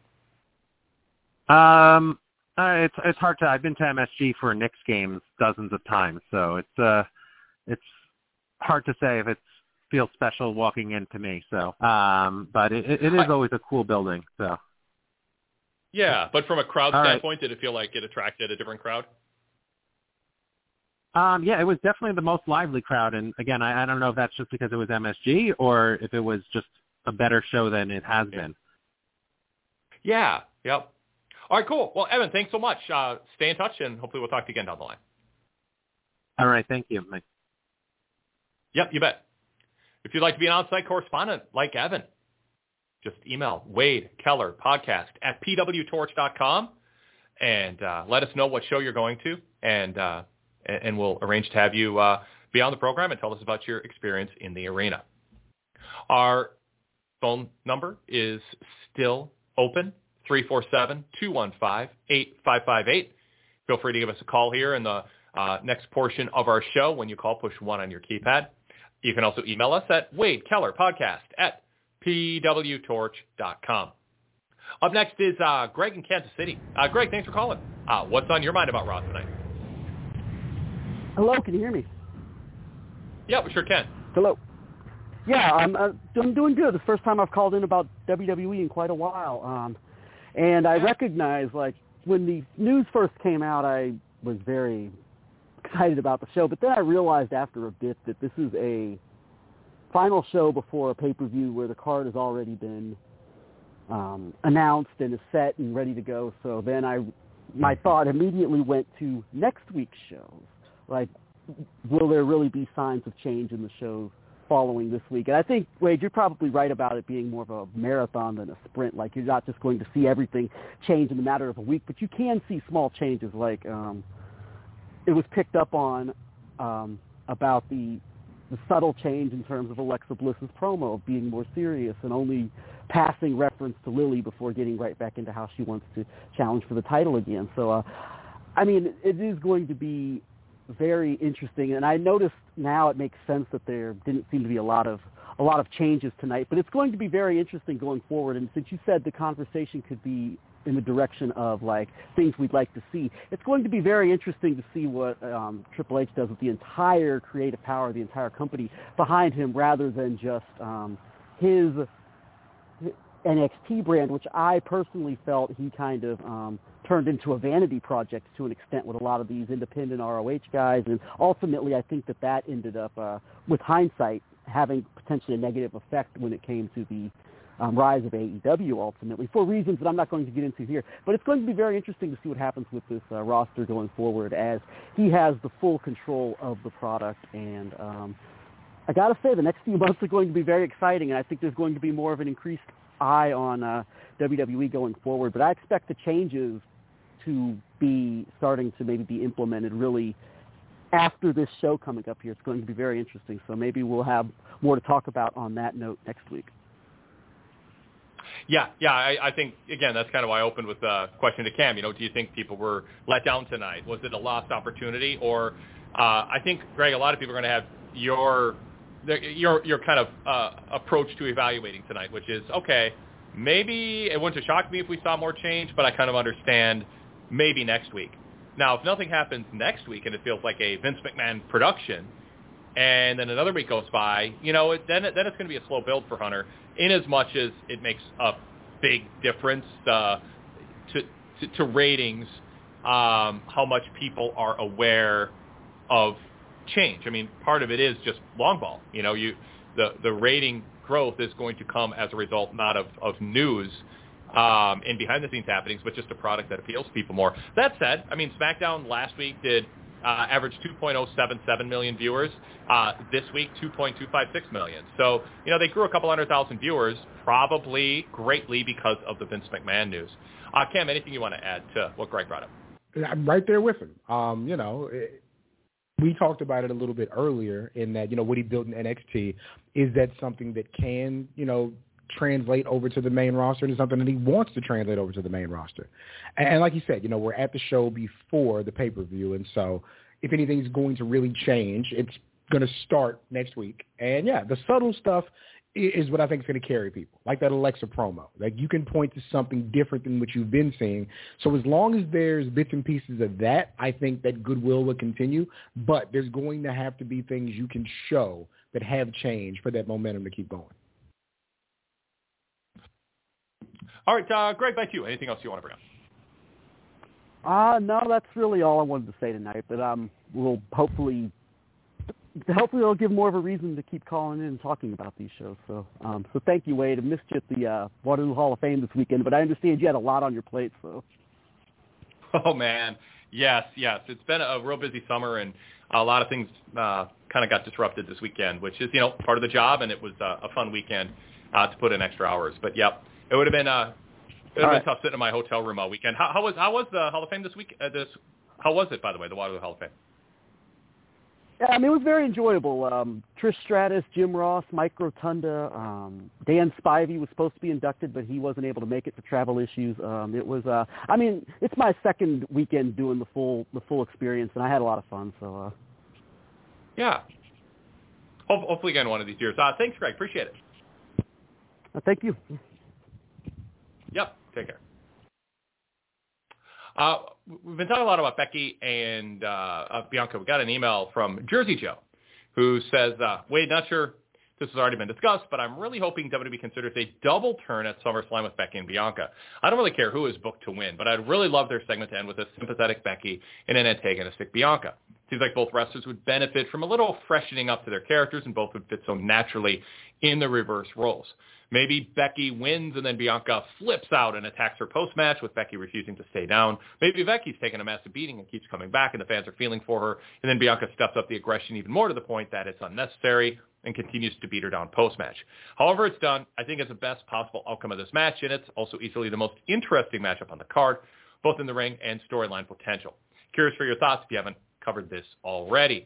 It's hard to. I've been to MSG for Knicks games dozens of times, so it's hard to say if it feels special walking in to me. So, but it is always a cool building. So. Yeah, but from a crowd standpoint, did it feel like it attracted a different crowd? Yeah, it was definitely the most lively crowd, and again, I don't know if that's just because it was MSG or if it was just a better show than it has been. Yeah. Yep. All right, cool. Well, Evan, thanks so much. Stay in touch, and hopefully we'll talk to you again down the line. All right, thank you. Yep, you bet. If you'd like to be an on-site correspondent like Evan, just email WadeKellerPodcast@pwtorch.com and let us know what show you're going to, and we'll arrange to have you be on the program and tell us about your experience in the arena. Our phone number is still open, 347-215-8558. Feel free to give us a call here in the next portion of our show. When you call, push 1 on your keypad. You can also email us at WadeKellerPodcast@pwtorch.com. Up next is Greg in Kansas City. Greg, thanks for calling. What's on your mind about Raw tonight? Hello, can you hear me? Yeah, we sure can. Hello. Yeah, I'm doing good. It's the first time I've called in about WWE in quite a while. And I recognize, like, when the news first came out, I was very excited about the show. But then I realized after a bit that this is a final show before a pay-per-view where the card has already been announced and is set and ready to go. So then my thought immediately went to next week's shows. Like, will there really be signs of change in the shows following this week? And I think, Wade, you're probably right about it being more of a marathon than a sprint. Like, you're not just going to see everything change in the matter of a week, but you can see small changes. Like, it was picked up on about the subtle change in terms of Alexa Bliss's promo of being more serious and only passing reference to Lily before getting right back into how she wants to challenge for the title again. So, I mean, it is going to be very interesting, and I noticed now it makes sense that there didn't seem to be a lot of changes tonight, but it's going to be very interesting going forward. And since you said the conversation could be in the direction of like things we'd like to see, it's going to be very interesting to see what Triple H does with the entire creative power, the entire company behind him, rather than just his NXT brand, which I personally felt he kind of turned into a vanity project to an extent with a lot of these independent ROH guys. And ultimately, I think that ended up, with hindsight, having potentially a negative effect when it came to the rise of AEW ultimately, for reasons that I'm not going to get into here. But it's going to be very interesting to see what happens with this roster going forward, as he has the full control of the product. And I got to say, the next few months are going to be very exciting, and I think there's going to be more of an increased eye on WWE going forward. But I expect the changes to be starting to maybe be implemented really after this show coming up here. It's going to be very interesting. So maybe we'll have more to talk about on that note next week. Yeah, I think, again, that's kind of why I opened with a question to Cam. You know, do you think people were let down tonight? Was it a lost opportunity? Or I think, Greg, a lot of people are going to have your kind of approach to evaluating tonight, which is, okay, maybe it wouldn't have shocked me if we saw more change, but I kind of understand maybe next week. Now, if nothing happens next week and it feels like a Vince McMahon production, and then another week goes by, you know, then it's going to be a slow build for Hunter, in as much as it makes a big difference to ratings, how much people are aware of change. I mean, part of it is just long ball. You know, the rating growth is going to come as a result not of news and behind-the-scenes happenings, but just a product that appeals to people more. That said, I mean, SmackDown last week did average 2.077 million viewers. This week, 2.256 million. So, they grew a couple 100,000 viewers, probably greatly because of the Vince McMahon news. Cam, anything you want to add to what Greg brought up? I'm right there with him. We talked about it a little bit earlier in that, what he built in NXT, is that something that can, translate over to the main roster, and something that he wants to translate over to the main roster. And like you said, we're at the show before the pay-per-view, and so if anything's going to really change, it's going to start next week. And, yeah, the subtle stuff is what I think is going to carry people, like that Alexa promo. Like, you can point to something different than what you've been seeing. So as long as there's bits and pieces of that, I think that goodwill will continue. But there's going to have to be things you can show that have changed for that momentum to keep going. All right, Greg, back to you. Anything else you want to bring up? No, that's really all I wanted to say tonight. But we'll hopefully it'll give more of a reason to keep calling in and talking about these shows. So thank you, Wade. I missed you at the Waterloo Hall of Fame this weekend, but I understand you had a lot on your plate. So. Oh man, yes. It's been a real busy summer, and a lot of things kind of got disrupted this weekend, which is part of the job, and it was a fun weekend to put in extra hours. But yep. It would have been tough sitting in my hotel room all weekend. How was the Hall of Fame this week? How was it, by the way, the Waterloo Hall of Fame? Yeah, I mean, it was very enjoyable. Trish Stratus, Jim Ross, Mike Rotunda, Dan Spivey was supposed to be inducted, but he wasn't able to make it for travel issues. It was, it's my second weekend doing the full experience, and I had a lot of fun. So, yeah. Hopefully again one of these years. Thanks, Greg. Appreciate it. Thank you. Yep. Take care. We've been talking a lot about Becky and Bianca. We got an email from Jersey Joe who says, Wade, not sure this has already been discussed, but I'm really hoping WWE considers a double turn at SummerSlam with Becky and Bianca. I don't really care who is booked to win, but I'd really love their segment to end with a sympathetic Becky and an antagonistic Bianca. Seems like both wrestlers would benefit from a little freshening up to their characters, and both would fit so naturally in the reverse roles. Maybe Becky wins and then Bianca flips out and attacks her post-match with Becky refusing to stay down. Maybe Becky's taking a massive beating and keeps coming back and the fans are feeling for her. And then Bianca steps up the aggression even more to the point that it's unnecessary and continues to beat her down post-match. However it's done, I think it's the best possible outcome of this match, and it's also easily the most interesting matchup on the card, both in the ring and storyline potential. Curious for your thoughts if you haven't covered this already.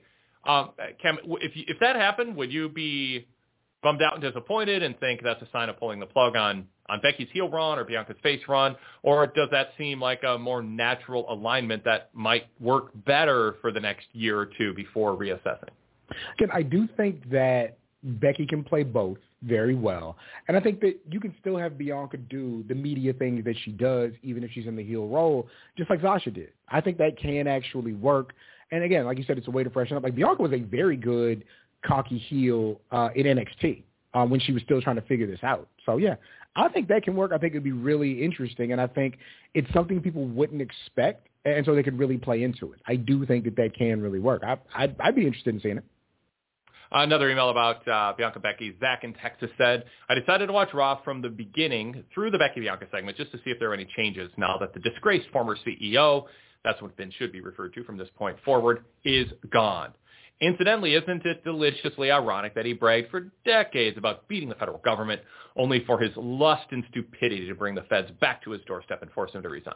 Cam, if that happened, would you be bummed out and disappointed and think that's a sign of pulling the plug on Becky's heel run or Bianca's face run? Or does that seem like a more natural alignment that might work better for the next year or two before reassessing? Again, I do think that Becky can play both very well. And I think that you can still have Bianca do the media things that she does, even if she's in the heel role, just like Sasha did. I think that can actually work. And again, like you said, it's a way to freshen up. Like Bianca was a very good cocky heel in NXT when she was still trying to figure this out. So, yeah, I think that can work. I think it would be really interesting, and I think it's something people wouldn't expect, and so they could really play into it. I do think that can really work. I'd be interested in seeing it. Another email about Bianca Becky. Zach in Texas said, I decided to watch Raw from the beginning through the Becky-Bianca segment just to see if there are any changes now that the disgraced former CEO, that's what Vince should be referred to from this point forward, is gone. Incidentally, isn't it deliciously ironic that he bragged for decades about beating the federal government only for his lust and stupidity to bring the feds back to his doorstep and force him to resign?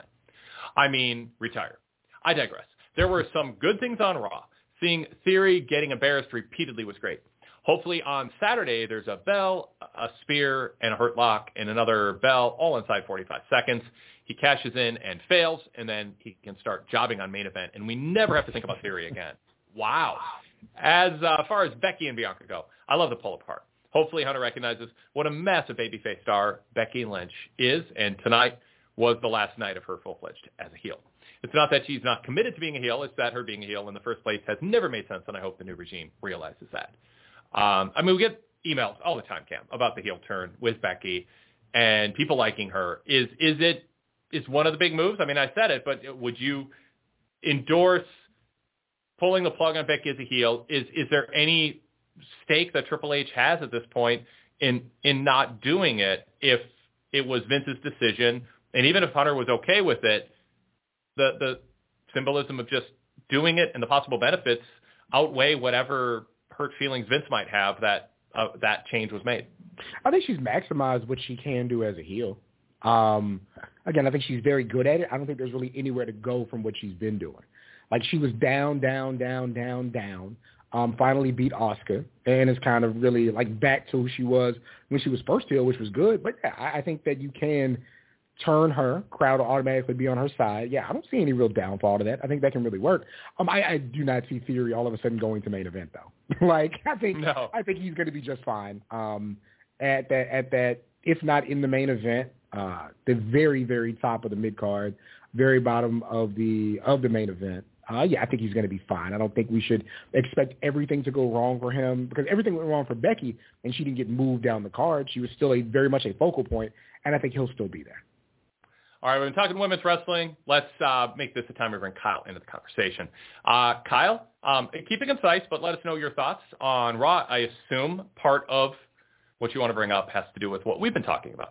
I mean, retire. I digress. There were some good things on Raw. Seeing Theory getting embarrassed repeatedly was great. Hopefully on Saturday there's a bell, a spear, and a hurt lock, and another bell, all inside 45 seconds. He cashes in and fails, and then he can start jobbing on main event, and we never have to think about Theory again. Wow. As far as Becky and Bianca go, I love the pull apart. Hopefully Hunter recognizes what a massive babyface star Becky Lynch is, and tonight was the last night of her full-fledged as a heel. It's not that she's not committed to being a heel, it's that her being a heel in the first place has never made sense, and I hope the new regime realizes that. We get emails all the time, Cam, about the heel turn with Becky and people liking her. Is one of the big moves? I mean, I said it, but would you endorse pulling the plug on Becky as a heel? Is there any stake that Triple H has at this point in not doing it if it was Vince's decision. And even if Hunter was okay with it, the symbolism of just doing it and the possible benefits outweigh whatever hurt feelings Vince might have that change was made. I think she's maximized what she can do as a heel. Again, I think she's very good at it. I don't think there's really anywhere to go from what she's been doing. Like, she was down, finally beat Asuka, and is kind of really, like, back to who she was when she was first heel, which was good. But, yeah, I think that you can turn her. Crowd will automatically be on her side. Yeah, I don't see any real downfall to that. I think that can really work. I do not see Theory all of a sudden going to main event, though. Like, I think he's going to be just fine at that, if not in the main event, the very, very top of the mid-card, very bottom of the main event. Yeah, I think he's going to be fine. I don't think we should expect everything to go wrong for him, because everything went wrong for Becky, and she didn't get moved down the card. She was still very much a focal point, and I think he'll still be there. All right, we've been talking women's wrestling. Let's make this the time we bring Kyle into the conversation. Kyle, keep it concise, but let us know your thoughts on Raw. I assume part of what you want to bring up has to do with what we've been talking about.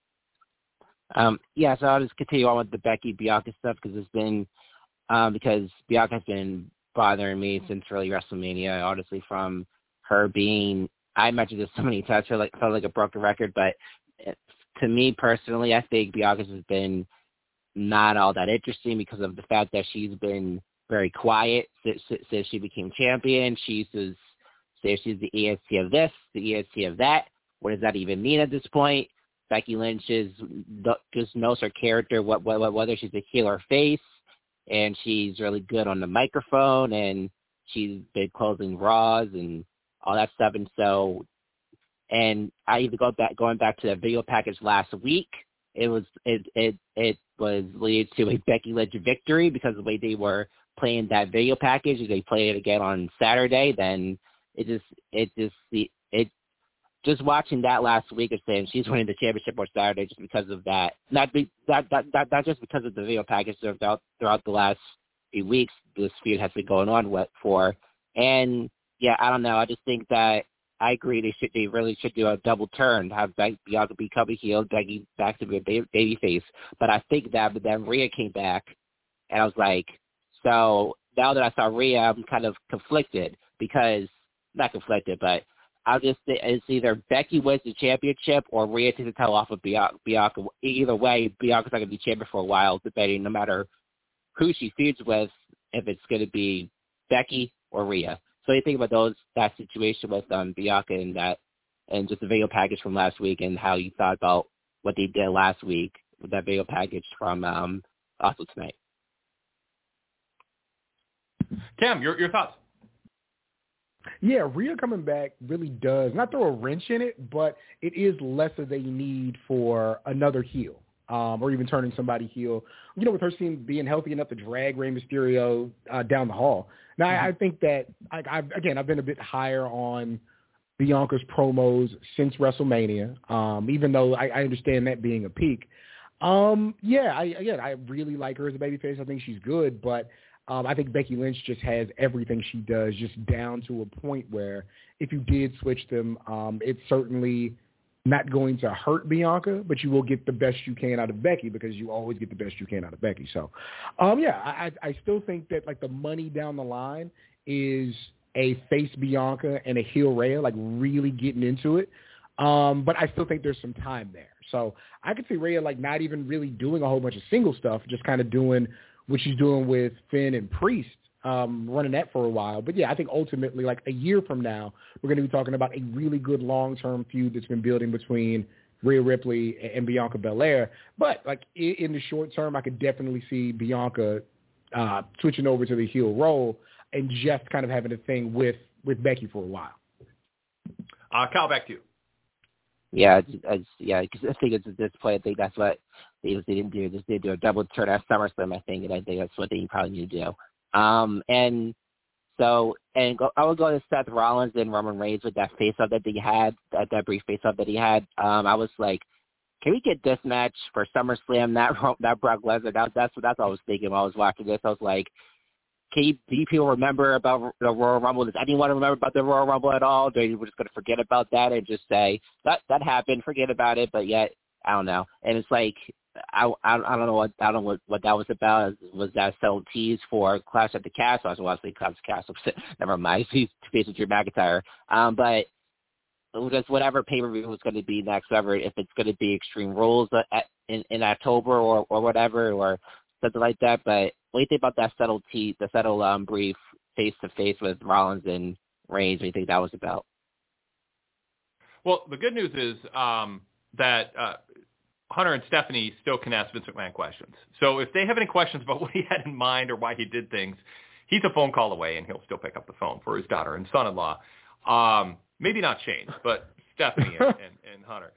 So I'll just continue on with the Becky Bianca stuff, because it's been because Bianca's been bothering me since really WrestleMania, honestly, from her being, I mentioned this so many times, I felt like a broken record, but to me personally, I think Bianca's has been not all that interesting because of the fact that she's been very quiet since she became champion. She used to say she's the EST of this, the EST of that. What does that even mean at this point? Becky Lynch just knows her character, whether she's a heel or face, and she's really good on the microphone, and she's been closing Raws and all that stuff. And I even going back to that video package last week, it was leading to a Becky Lynch victory because of the way they were playing that video package. If they play it again on Saturday, then just watching that last week and saying she's winning the championship on Saturday just because of that. Not just because of the video package throughout the last few weeks this feud has been going on for. And yeah, I don't know. I just think that I agree they really should do a double turn, have Bianca become a heel, Becky back to be a baby face. But I think that then Rhea came back, and I was like, so now that I saw Rhea, I'm kind of conflicted because not conflicted, but I'll just say it's either Becky wins the championship or Rhea takes the title off of Bianca. Either way, Bianca's not going to be champion for a while, debating no matter who she feuds with, if it's going to be Becky or Rhea. So you think about that situation with Bianca and just the video package from last week, and how you thought about what they did last week with that video package from also tonight. Cam, your thoughts? Yeah, Rhea coming back really does not throw a wrench in it, but it is less of a need for another heel, or even turning somebody heel. You know, with her being healthy enough to drag Rey Mysterio down the hall. Now, I think that I've been a bit higher on Bianca's promos since WrestleMania, even though I understand that being a peak. I really like her as a babyface. I think she's good, but I think Becky Lynch just has everything she does just down to a point where if you did switch them, it's certainly not going to hurt Bianca, but you will get the best you can out of Becky, because you always get the best you can out of Becky. So, I still think that, like, the money down the line is a face Bianca and a heel Rhea, like, really getting into it. But I still think there's some time there. So I could see Rhea, like, not even really doing a whole bunch of single stuff, just kind of doing what she's doing with Finn and Priest, running that for a while. But, yeah, I think ultimately, like, a year from now, we're going to be talking about a really good long-term feud that's been building between Rhea Ripley and Bianca Belair. But, like, in the short term, I could definitely see Bianca switching over to the heel role and just kind of having a thing with Becky for a while. Kyle, back to you. Yeah, because I think it's at this point, I think that's what they didn't do. They did do a double turn at SummerSlam, I think, and I think that's what they probably need to do. I would go to Seth Rollins and Roman Reigns with that face-up that they had, that brief face-up that he had. I was like, can we get this match for SummerSlam, not Brock Lesnar? That's what I was thinking while I was watching this. I was like, do people remember about the Royal Rumble? Does anyone remember about the Royal Rumble at all? Or are you just going to forget about that and just say that happened, forget about it? But yet, I don't know. And it's like I don't know what that was about. Was that some tease for Clash at the Castle? I was watching Clash at the Castle. Never mind. He's facing Drew McIntyre. But just whatever pay-per-view is going to be next, whether if it's going to be Extreme Rules in October or whatever or something like that. But what do you think about that settled brief face-to-face with Rollins and Reigns? What do you think that was about? Well, the good news is that Hunter and Stephanie still can ask Vince McMahon questions. So if they have any questions about what he had in mind or why he did things, he's a phone call away, and he'll still pick up the phone for his daughter and son-in-law. Maybe not Shane, but Stephanie and Hunter.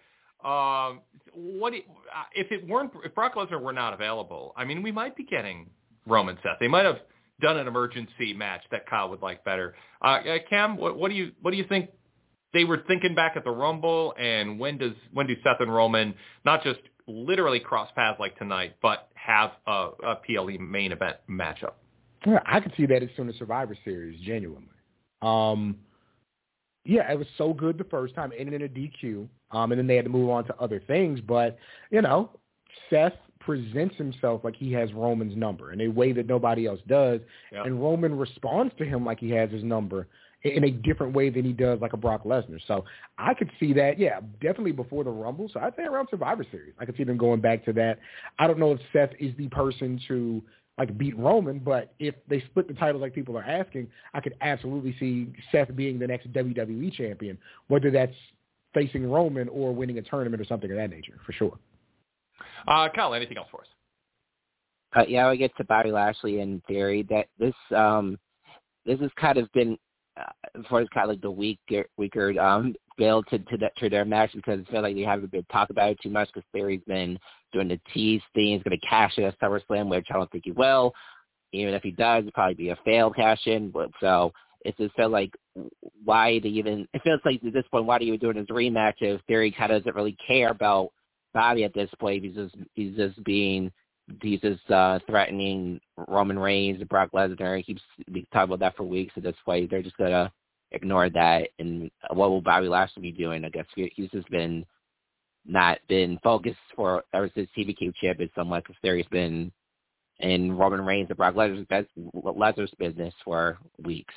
If Brock Lesnar were not available, I mean, we might be getting Roman Seth. They might have done an emergency match that Kyle would like better. Cam, what do you think they were thinking back at the Rumble, and when do Seth and Roman not just literally cross paths like tonight, but have a PLE main event matchup? Yeah, I could see that as soon as Survivor Series, genuinely. Yeah, it was so good the first time, ending in a DQ, and then they had to move on to other things. But, Seth presents himself like he has Roman's number in a way that nobody else does, and Roman responds to him like he has his number in a different way than he does like a Brock Lesnar. So I could see that, definitely before the Rumble. So I'd say around Survivor Series. I could see them going back to that. I don't know if Seth is the person to beat Roman, but if they split the titles like people are asking, I could absolutely see Seth being the next WWE champion, whether that's facing Roman or winning a tournament or something of that nature, for sure. Kyle, anything else for us? I get to Bobby Lashley and Theory that this has kind of been for kind of like the weaker build to their match, because I feel like they haven't been talking about it too much, because Theory's been doing the tease thing. He's going to cash in at SummerSlam, which I don't think he will. Even if he does, it'll probably be a failed cash in. But so it just felt like it feels like at this point, why are you doing this rematch if Theory kind of doesn't really care about Bobby at this point? He's just threatening Roman Reigns and Brock Lesnar. He keeps talking about that for weeks at this point. They're just going to ignore that. And what will Bobby Lashley be doing? I guess he's just not been focused for ever since he became champion so much, because Theory's been in Roman Reigns and Brock Lesnar's business for weeks.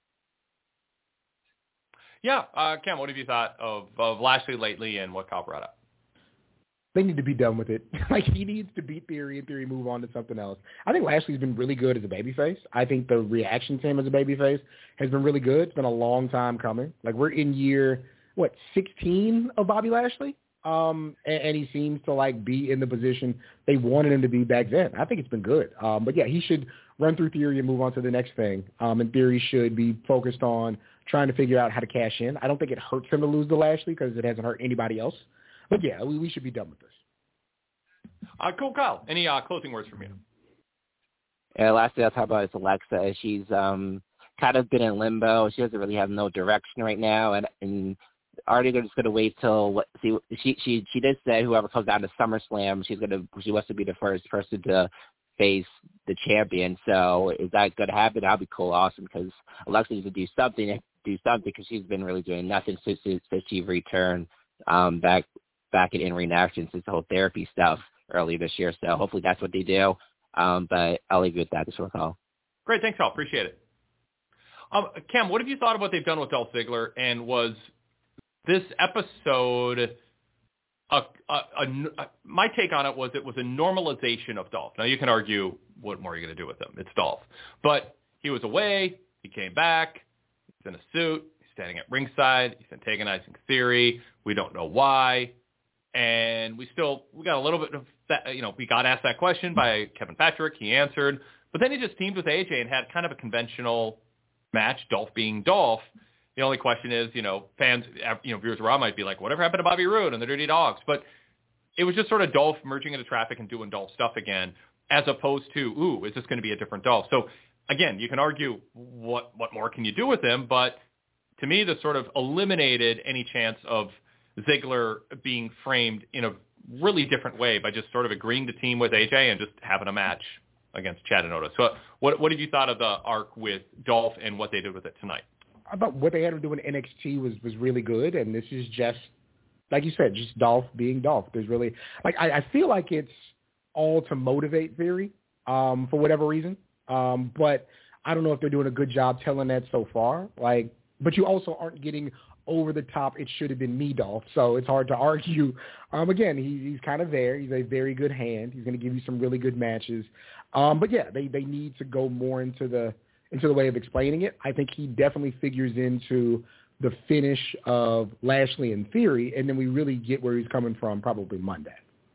Yeah. Cam, what have you thought of Lashley lately and what Kyle brought up? They need to be done with it. He needs to beat Theory and Theory move on to something else. I think Lashley's been really good as a babyface. I think the reaction to him as a babyface has been really good. It's been a long time coming. We're in year, 16 of Bobby Lashley? And he seems to be in the position they wanted him to be back then. I think it's been good. But yeah, he should run through Theory and move on to the next thing. And Theory should be focused on trying to figure out how to cash in. I don't think it hurts him to lose to Lashley, because it hasn't hurt anybody else. But yeah, we should be done with this. Cool, Kyle. Any closing words from you? Yeah, last thing I'll talk about is Alexa. She's kind of been in limbo. She doesn't really have no direction right now, and already they're just going to wait till she did say whoever comes down to SummerSlam, she wants to be the first person to face the champion. So is that going to happen? That'll be cool, awesome, because Alexa needs to do something because she's been really doing nothing since she returned back in ring action since the whole therapy stuff earlier this year. So hopefully that's what they do. But I'll leave you with that. This one, Kyle. Great, thanks, Kyle. Appreciate it. Cam, what have you thought of what they've done with Dolph Ziggler? And was this episode my take on it was a normalization of Dolph. Now, you can argue, what more are you going to do with him? It's Dolph. But he was away. He came back. He's in a suit. He's standing at ringside. He's antagonizing Theory. We don't know why. And we got a little bit of that, we got asked that question by Kevin Patrick. He answered. But then he just teamed with AJ and had kind of a conventional match, Dolph being Dolph. The only question is, fans, viewers around might be like, whatever happened to Bobby Roode and the Dirty Dogs? But it was just sort of Dolph merging into traffic and doing Dolph stuff again, as opposed to, is this going to be a different Dolph? So, again, you can argue what more can you do with him, but to me, this sort of eliminated any chance of Ziggler being framed in a really different way by just sort of agreeing to team with AJ and just having a match against Chad and Otis. So what did you thought of the arc with Dolph and what they did with it tonight? I thought what they had to do in NXT was really good, and this is just, like you said, just Dolph being Dolph. There's really, like, I feel like it's all to motivate Theory for whatever reason, but I don't know if they're doing a good job telling that so far. Like, but you also aren't getting over the top, it should have been me, Dolph. So it's hard to argue. Again, he's kind of there. He's a very good hand. He's going to give you some really good matches. But yeah, they need to go more into the way of explaining it. I think he definitely figures into the finish of Lashley and Theory, and then we really get where he's coming from probably Monday.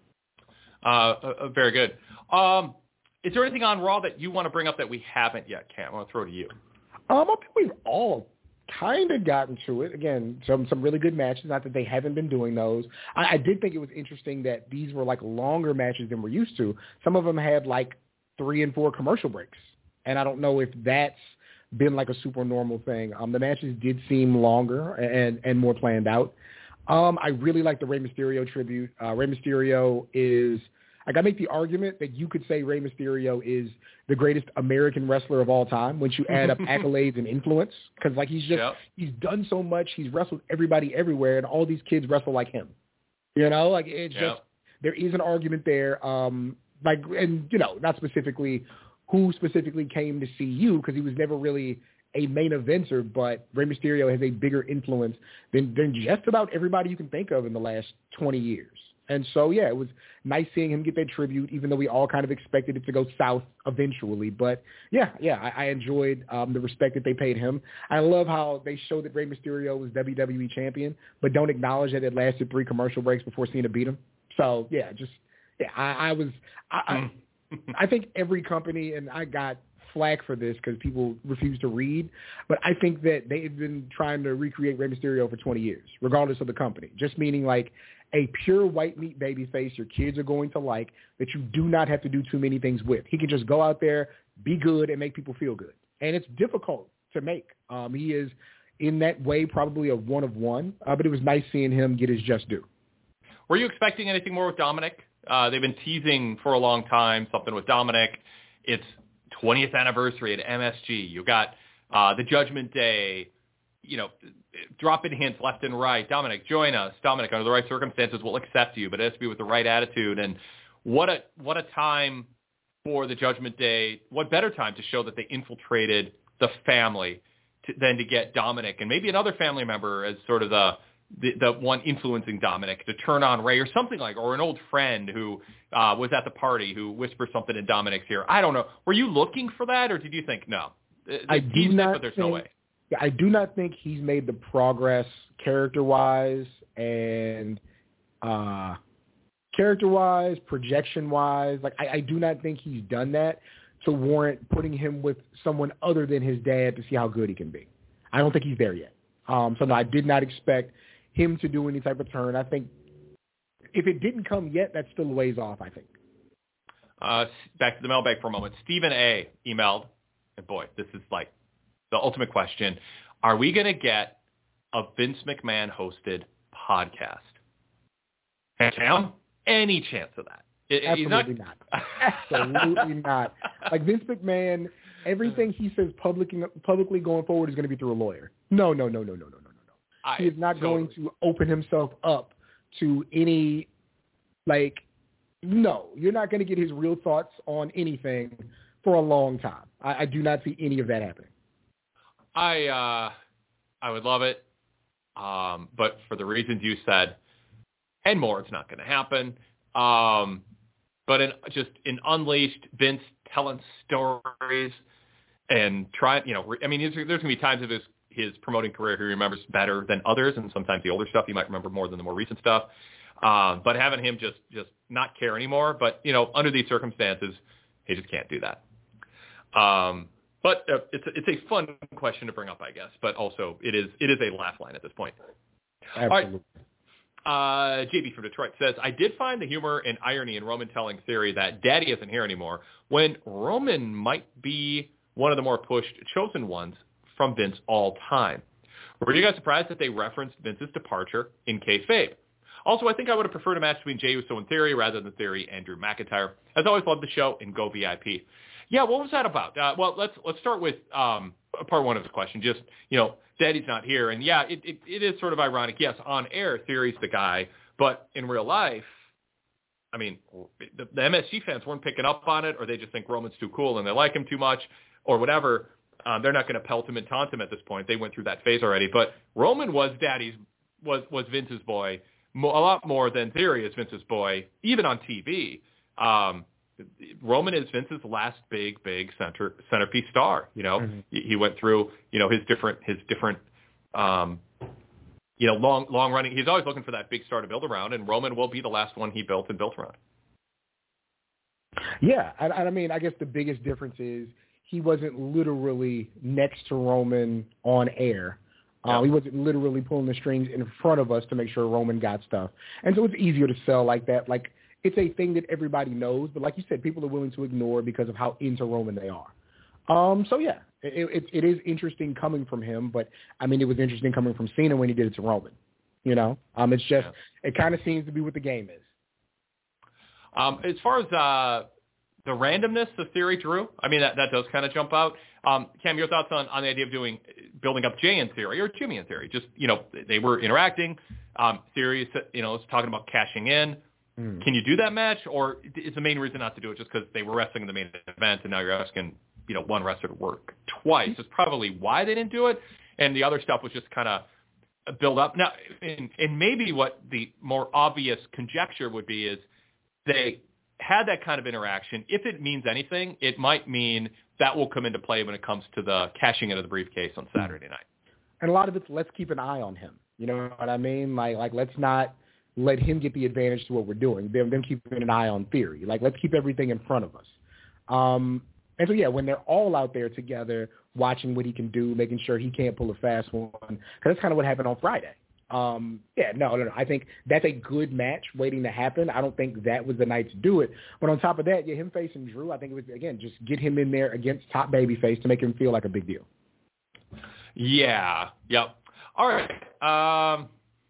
Very good. Is there anything on Raw that you want to bring up that we haven't yet, Cam? I want to throw it to you. I think we've all kind of gotten to it. Again, some really good matches. Not that they haven't been doing those. I did think it was interesting that these were like longer matches than we're used to. Some of them had like 3 and 4 commercial breaks, and I don't know if that's been like a super normal thing. The matches did seem longer and more planned out. I really like the Rey Mysterio tribute. Rey Mysterio is, like, I make the argument that you could say Rey Mysterio is the greatest American wrestler of all time once you add up accolades and influence, because like he's done so much. He's wrestled everybody everywhere, and all these kids wrestle like him. You know, like it's just, there is an argument there. Like, and you know, not specifically who specifically came to see you, because he was never really a main eventer, but Rey Mysterio has a bigger influence than just about everybody you can think of in the last 20 years. And so, yeah, it was nice seeing him get that tribute, even though we all kind of expected it to go south eventually. But, yeah, I enjoyed the respect that they paid him. I love how they showed that Rey Mysterio was WWE champion, but don't acknowledge that it lasted 3 commercial breaks before Cena beat him. So, yeah, I think every company, and I got flack for this because people refuse to read, but I think that they've been trying to recreate Rey Mysterio for 20 years, regardless of the company. Just meaning like a pure white meat babyface your kids are going to like, that you do not have to do too many things with. He can just go out there, be good, and make people feel good. And it's difficult to make. He is, in that way, probably a one of one, but it was nice seeing him get his just due. Were you expecting anything more with Dominic? They've been teasing for a long time something with Dominic. It's 20th anniversary at MSG. You got the Judgment Day, you know, dropping hints left and right. Dominic, join us. Dominic, under the right circumstances, we'll accept you, but it has to be with the right attitude. And what a time for the Judgment Day. What better time to show that they infiltrated the family than to get Dominic and maybe another family member as sort of the one influencing Dominic to turn on Ray or something like, or an old friend who was at the party who whispered something in Dominic's ear. I don't know. Were you looking for that, or did you think no? I do not. But there's no way. I do not think he's made the progress character-wise and projection-wise. Like I do not think he's done that to warrant putting him with someone other than his dad to see how good he can be. I don't think he's there yet. So no, I did not expect him to do any type of turn. I think if it didn't come yet, that's still a ways off, I think. Back to the mailbag for a moment. Stephen A. emailed, and boy, this is like the ultimate question. Are we going to get a Vince McMahon hosted podcast? And Cam, any chance of that? Absolutely not. Absolutely not. Like Vince McMahon, everything he says publicly going forward is going to be through a lawyer. No. He is not going to open himself up to any, like, no. You're not going to get his real thoughts on anything for a long time. I do not see any of that happening. I would love it, but for the reasons you said and more, it's not going to happen. But in Unleashed, Vince telling stories and trying, you know, I mean, there's going to be times of his promoting career he remembers better than others, and sometimes the older stuff he might remember more than the more recent stuff. But having him just not care anymore, but, you know, under these circumstances, he just can't do that. But it's a fun question to bring up, I guess. But also, it is a laugh line at this point. Absolutely. All right. JB from Detroit says, I did find the humor and irony in Roman telling Theory that Daddy isn't here anymore, when Roman might be one of the more pushed chosen ones from Vince all time. Were you guys surprised that they referenced Vince's departure in kayfabe? Also, I think I would have preferred a match between Jey Uso and Theory rather than Theory and Drew McIntyre. As always, love the show, and go VIP. Yeah, what was that about? Well, let's start with part one of the question. Just, Daddy's not here. And, yeah, it is sort of ironic. Yes, on air, Theory's the guy. But in real life, I mean, the MSG fans weren't picking up on it, or they just think Roman's too cool and they like him too much or whatever. They're not going to pelt him and taunt him at this point. They went through that phase already. But Roman was Vince's boy a lot more than Theory is Vince's boy, even on TV. Roman is Vince's last big centerpiece star. He went through his different long running. He's always looking for that big star to build around, and Roman will be the last one he built and built around. Yeah, I mean, I guess the biggest difference is he wasn't literally next to Roman on air. He wasn't literally pulling the strings in front of us to make sure Roman got stuff. And so it's easier to sell like that. Like, it's a thing that everybody knows, but like you said, people are willing to ignore because of how into Roman they are. So, yeah, it is interesting coming from him, but, I mean, it was interesting coming from Cena when he did it to Roman. It's just it kind of seems to be what the game is. As far as the randomness of Theory Drew, I mean, that does kind of jump out. Cam, your thoughts on the idea of building up Jay and Theory or Jimmy and Theory? Just, they were interacting. Theory is talking about cashing in. Can you do that match, or is the main reason not to do it just because they were wrestling in the main event and now you're asking, one wrestler to work twice? That's probably why they didn't do it. And the other stuff was just kind of build up. Now, and maybe what the more obvious conjecture would be is they had that kind of interaction. If it means anything, it might mean that will come into play when it comes to the cashing into the briefcase on Saturday night. And a lot of it's let's keep an eye on him. You know what I mean? Like let's not let him get the advantage to what we're doing. Them keeping an eye on Theory. Like, let's keep everything in front of us. And so, yeah, when they're all out there together watching what he can do, making sure he can't pull a fast one, because that's kind of what happened on Friday. No. I think that's a good match waiting to happen. I don't think that was the night to do it. But on top of that, him facing Drew, I think it was, again, just get him in there against top babyface to make him feel like a big deal. Yeah. Yep. All right.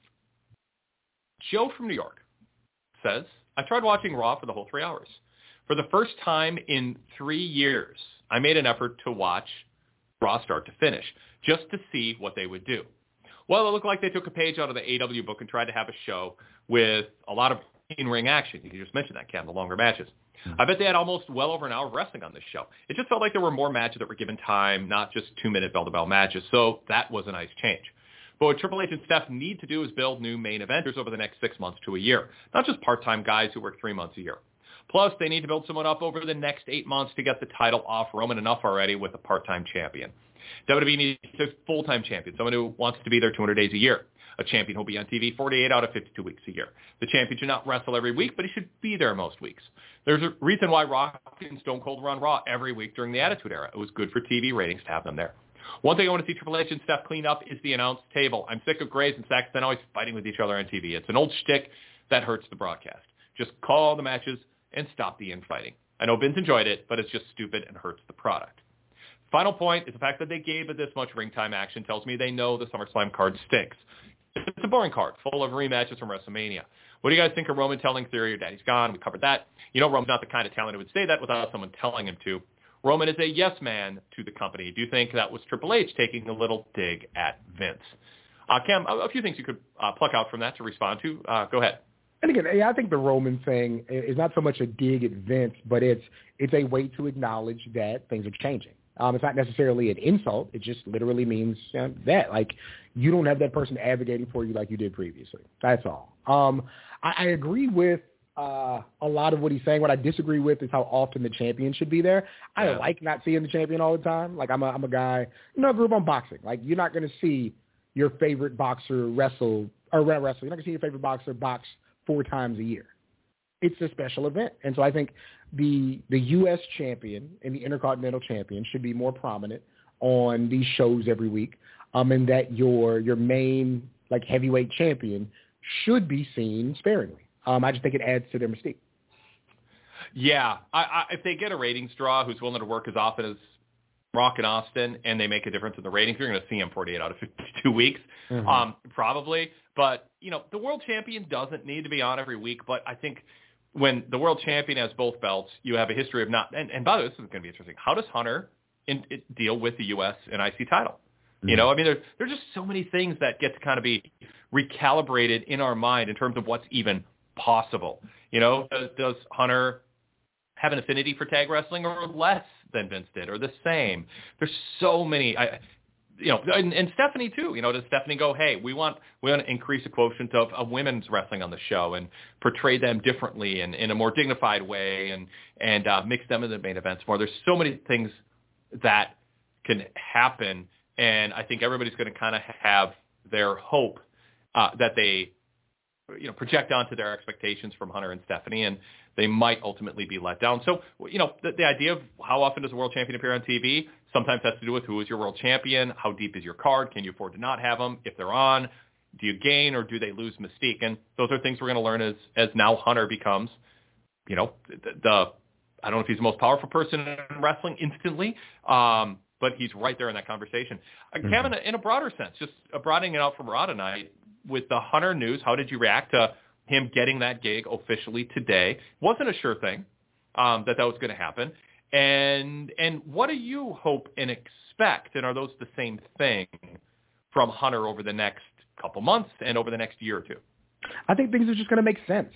Joe from New York says, I tried watching Raw for the whole 3 hours. For the first time in 3 years, I made an effort to watch Raw start to finish just to see what they would do. Well, it looked like they took a page out of the AEW book and tried to have a show with a lot of in-ring action. You just mentioned that, Cam, the longer matches. I bet they had almost well over an hour of wrestling on this show. It just felt like there were more matches that were given time, not just 2-minute bell-to-bell matches. So that was a nice change. But what Triple H and Steph need to do is build new main eventers over the next 6 months to a year, not just part-time guys who work 3 months a year. Plus, they need to build someone up over the next 8 months to get the title off Roman enough already with a part-time champion. WWE needs a full-time champion, someone who wants to be there 200 days a year, a champion who will be on TV 48 out of 52 weeks a year. The champion should not wrestle every week, but he should be there most weeks. There's a reason why Rock and Stone Cold were on Raw every week during the Attitude Era. It was good for TV ratings to have them there. One thing I want to see Triple H and Steph clean up is the announce table. I'm sick of Graves and Saxton always fighting with each other on TV. It's an old shtick that hurts the broadcast. Just call the matches and stop the infighting. I know Vince enjoyed it, but it's just stupid and hurts the product. Final point is the fact that they gave it this much ring time action tells me they know the SummerSlam card stinks. It's a boring card full of rematches from WrestleMania. What do you guys think of Roman telling Theory your daddy's gone? We covered that. Roman's not the kind of talent who would say that without someone telling him to. Roman is a yes man to the company. Do you think that was Triple H taking a little dig at Vince? Cam, a few things you could pluck out from that to respond to. Go ahead. And again, I think the Roman thing is not so much a dig at Vince, but it's a way to acknowledge that things are changing. It's not necessarily an insult. It just literally means that. Like, you don't have that person advocating for you like you did previously. That's all. I agree with a lot of what he's saying. What I disagree with is how often the champion should be there. I like not seeing the champion all the time. Like, I'm a guy, I grew up on boxing. Like, you're not going to see your favorite boxer wrestle. You're not going to see your favorite boxer box 4 times a year. It's a special event. And so I think the U.S. champion and the Intercontinental champion should be more prominent on these shows every week, and that your main, like, heavyweight champion should be seen sparingly. I just think it adds to their mystique. Yeah. If they get a ratings draw who's willing to work as often as Rock and Austin and they make a difference in the ratings, you're going to see him 48 out of 52 weeks, probably. But, the world champion doesn't need to be on every week, but I think when the world champion has both belts, you have a history of not. And by the way, this is going to be interesting. How does Hunter deal with the U.S. and IC title? You know, I mean, there's just so many things that get to kind of be recalibrated in our mind in terms of what's even possible. You know, does Hunter have an affinity for tag wrestling, or less than Vince did, or the same? There's so many. And Stephanie too. You know, does Stephanie go, hey, we want to increase the quotient of women's wrestling on the show and portray them differently and in a more dignified way and mix them in the main events more. There's so many things that can happen, and I think everybody's going to kind of have their hope that they, you know, project onto their expectations from Hunter and Stephanie, and they might ultimately be let down. So, you know, the idea of how often does a world champion appear on TV sometimes has to do with who is your world champion, how deep is your card, can you afford to not have them? If they're on, do you gain or do they lose mystique? And those are things we're going to learn as now Hunter becomes, you know, I don't know if he's the most powerful person in wrestling instantly, but he's right there in that conversation. Kevin, in a broader sense, just broadening it out from Raw tonight, with the Hunter news, how did you react to him getting that gig officially today? Wasn't a sure thing that was going to happen. And what do you hope and expect, and are those the same thing from Hunter over the next couple months and over the next year or two? I think things are just going to make sense.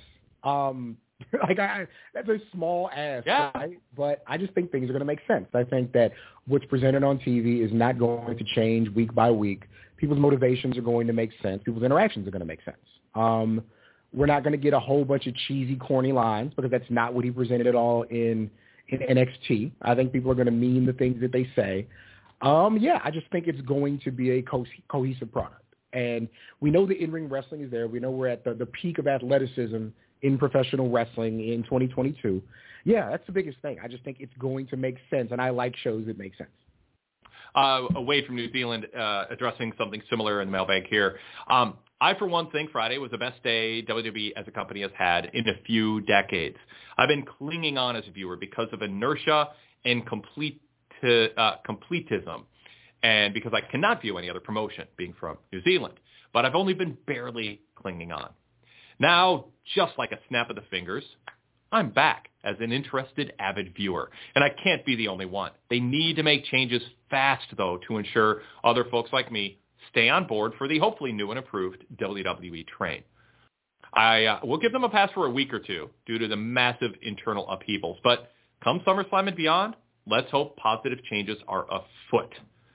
That's a small ask, right? But I just think things are going to make sense. I think that what's presented on TV is not going to change week by week. People's motivations are going to make sense. People's interactions are going to make sense. We're not going to get a whole bunch of cheesy, corny lines, because that's not what he presented at all in NXT. I think people are going to mean the things that they say. I just think it's going to be a cohesive product. And we know the in-ring wrestling is there. We know we're at the peak of athleticism in professional wrestling in 2022. Yeah, that's the biggest thing. I just think it's going to make sense, and I like shows that make sense. Wade from New Zealand addressing something similar in the mailbag here. I, for one, think Friday was the best day WWE as a company has had in a few decades. I've been clinging on as a viewer because of inertia and completism, and because I cannot view any other promotion, being from New Zealand. But I've only been barely clinging on. Now, just like a snap of the fingers, I'm back as an interested, avid viewer. And I can't be the only one. They need to make changes fast, though, to ensure other folks like me stay on board for the hopefully new and improved WWE train. I will give them a pass for a week or two due to the massive internal upheavals. But come SummerSlam and beyond, let's hope positive changes are afoot.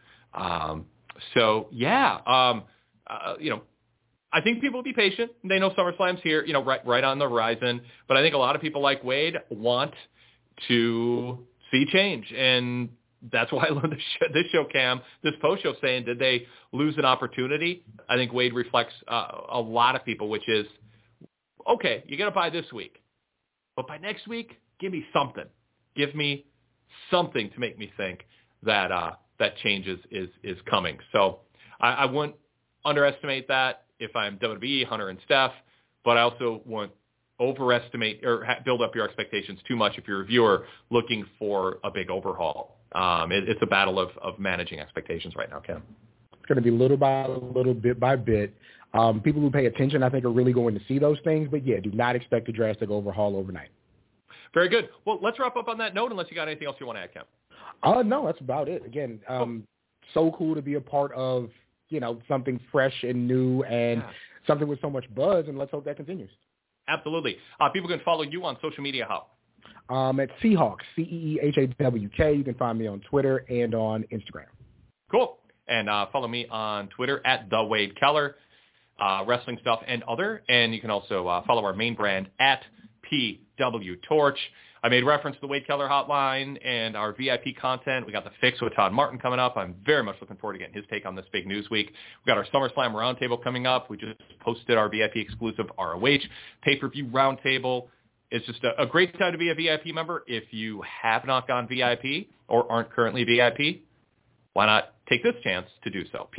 I think people will be patient. They know SummerSlam's here, you know, right on the horizon. But I think a lot of people like Wade want to see change. And that's why I love this show, Cam, this post-show saying, did they lose an opportunity? I think Wade reflects a lot of people, which is, okay, you're going to buy this week. But by next week, give me something. Give me something to make me think that that change is coming. So I wouldn't underestimate that if I'm WWE, Hunter and Steph, but I also won't overestimate or build up your expectations too much if you're a viewer looking for a big overhaul. It's a battle of managing expectations right now, Ken. It's going to be little by little, bit by bit. People who pay attention, I think, are really going to see those things. But, yeah, do not expect a drastic overhaul overnight. Very good. Well, let's wrap up on that note unless you got anything else you want to add, Ken. No, that's about it. Again, so cool to be a part of, you know, something fresh and new and something with so much buzz, and let's hope that continues. Absolutely. People can follow you on social media how? At Seahawks, CEEHAWK. You can find me on Twitter and on Instagram. Cool. And follow me on Twitter at The Wade Keller, wrestling stuff and other. And you can also follow our main brand at PW Torch. I made reference to the Wade Keller hotline and our VIP content. We got the Fix with Todd Martin coming up. I'm very much looking forward to getting his take on this big news week. We got our SummerSlam Roundtable coming up. We just posted our VIP exclusive ROH pay-per-view Roundtable. It's just a great time to be a VIP member. If you have not gone VIP or aren't currently VIP, why not take this chance to do so?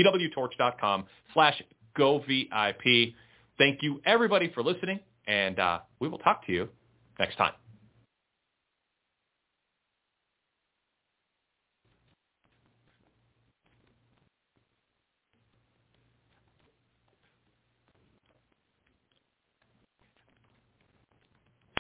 pwtorch.com/govip. Thank you, everybody, for listening, and we will talk to you next time.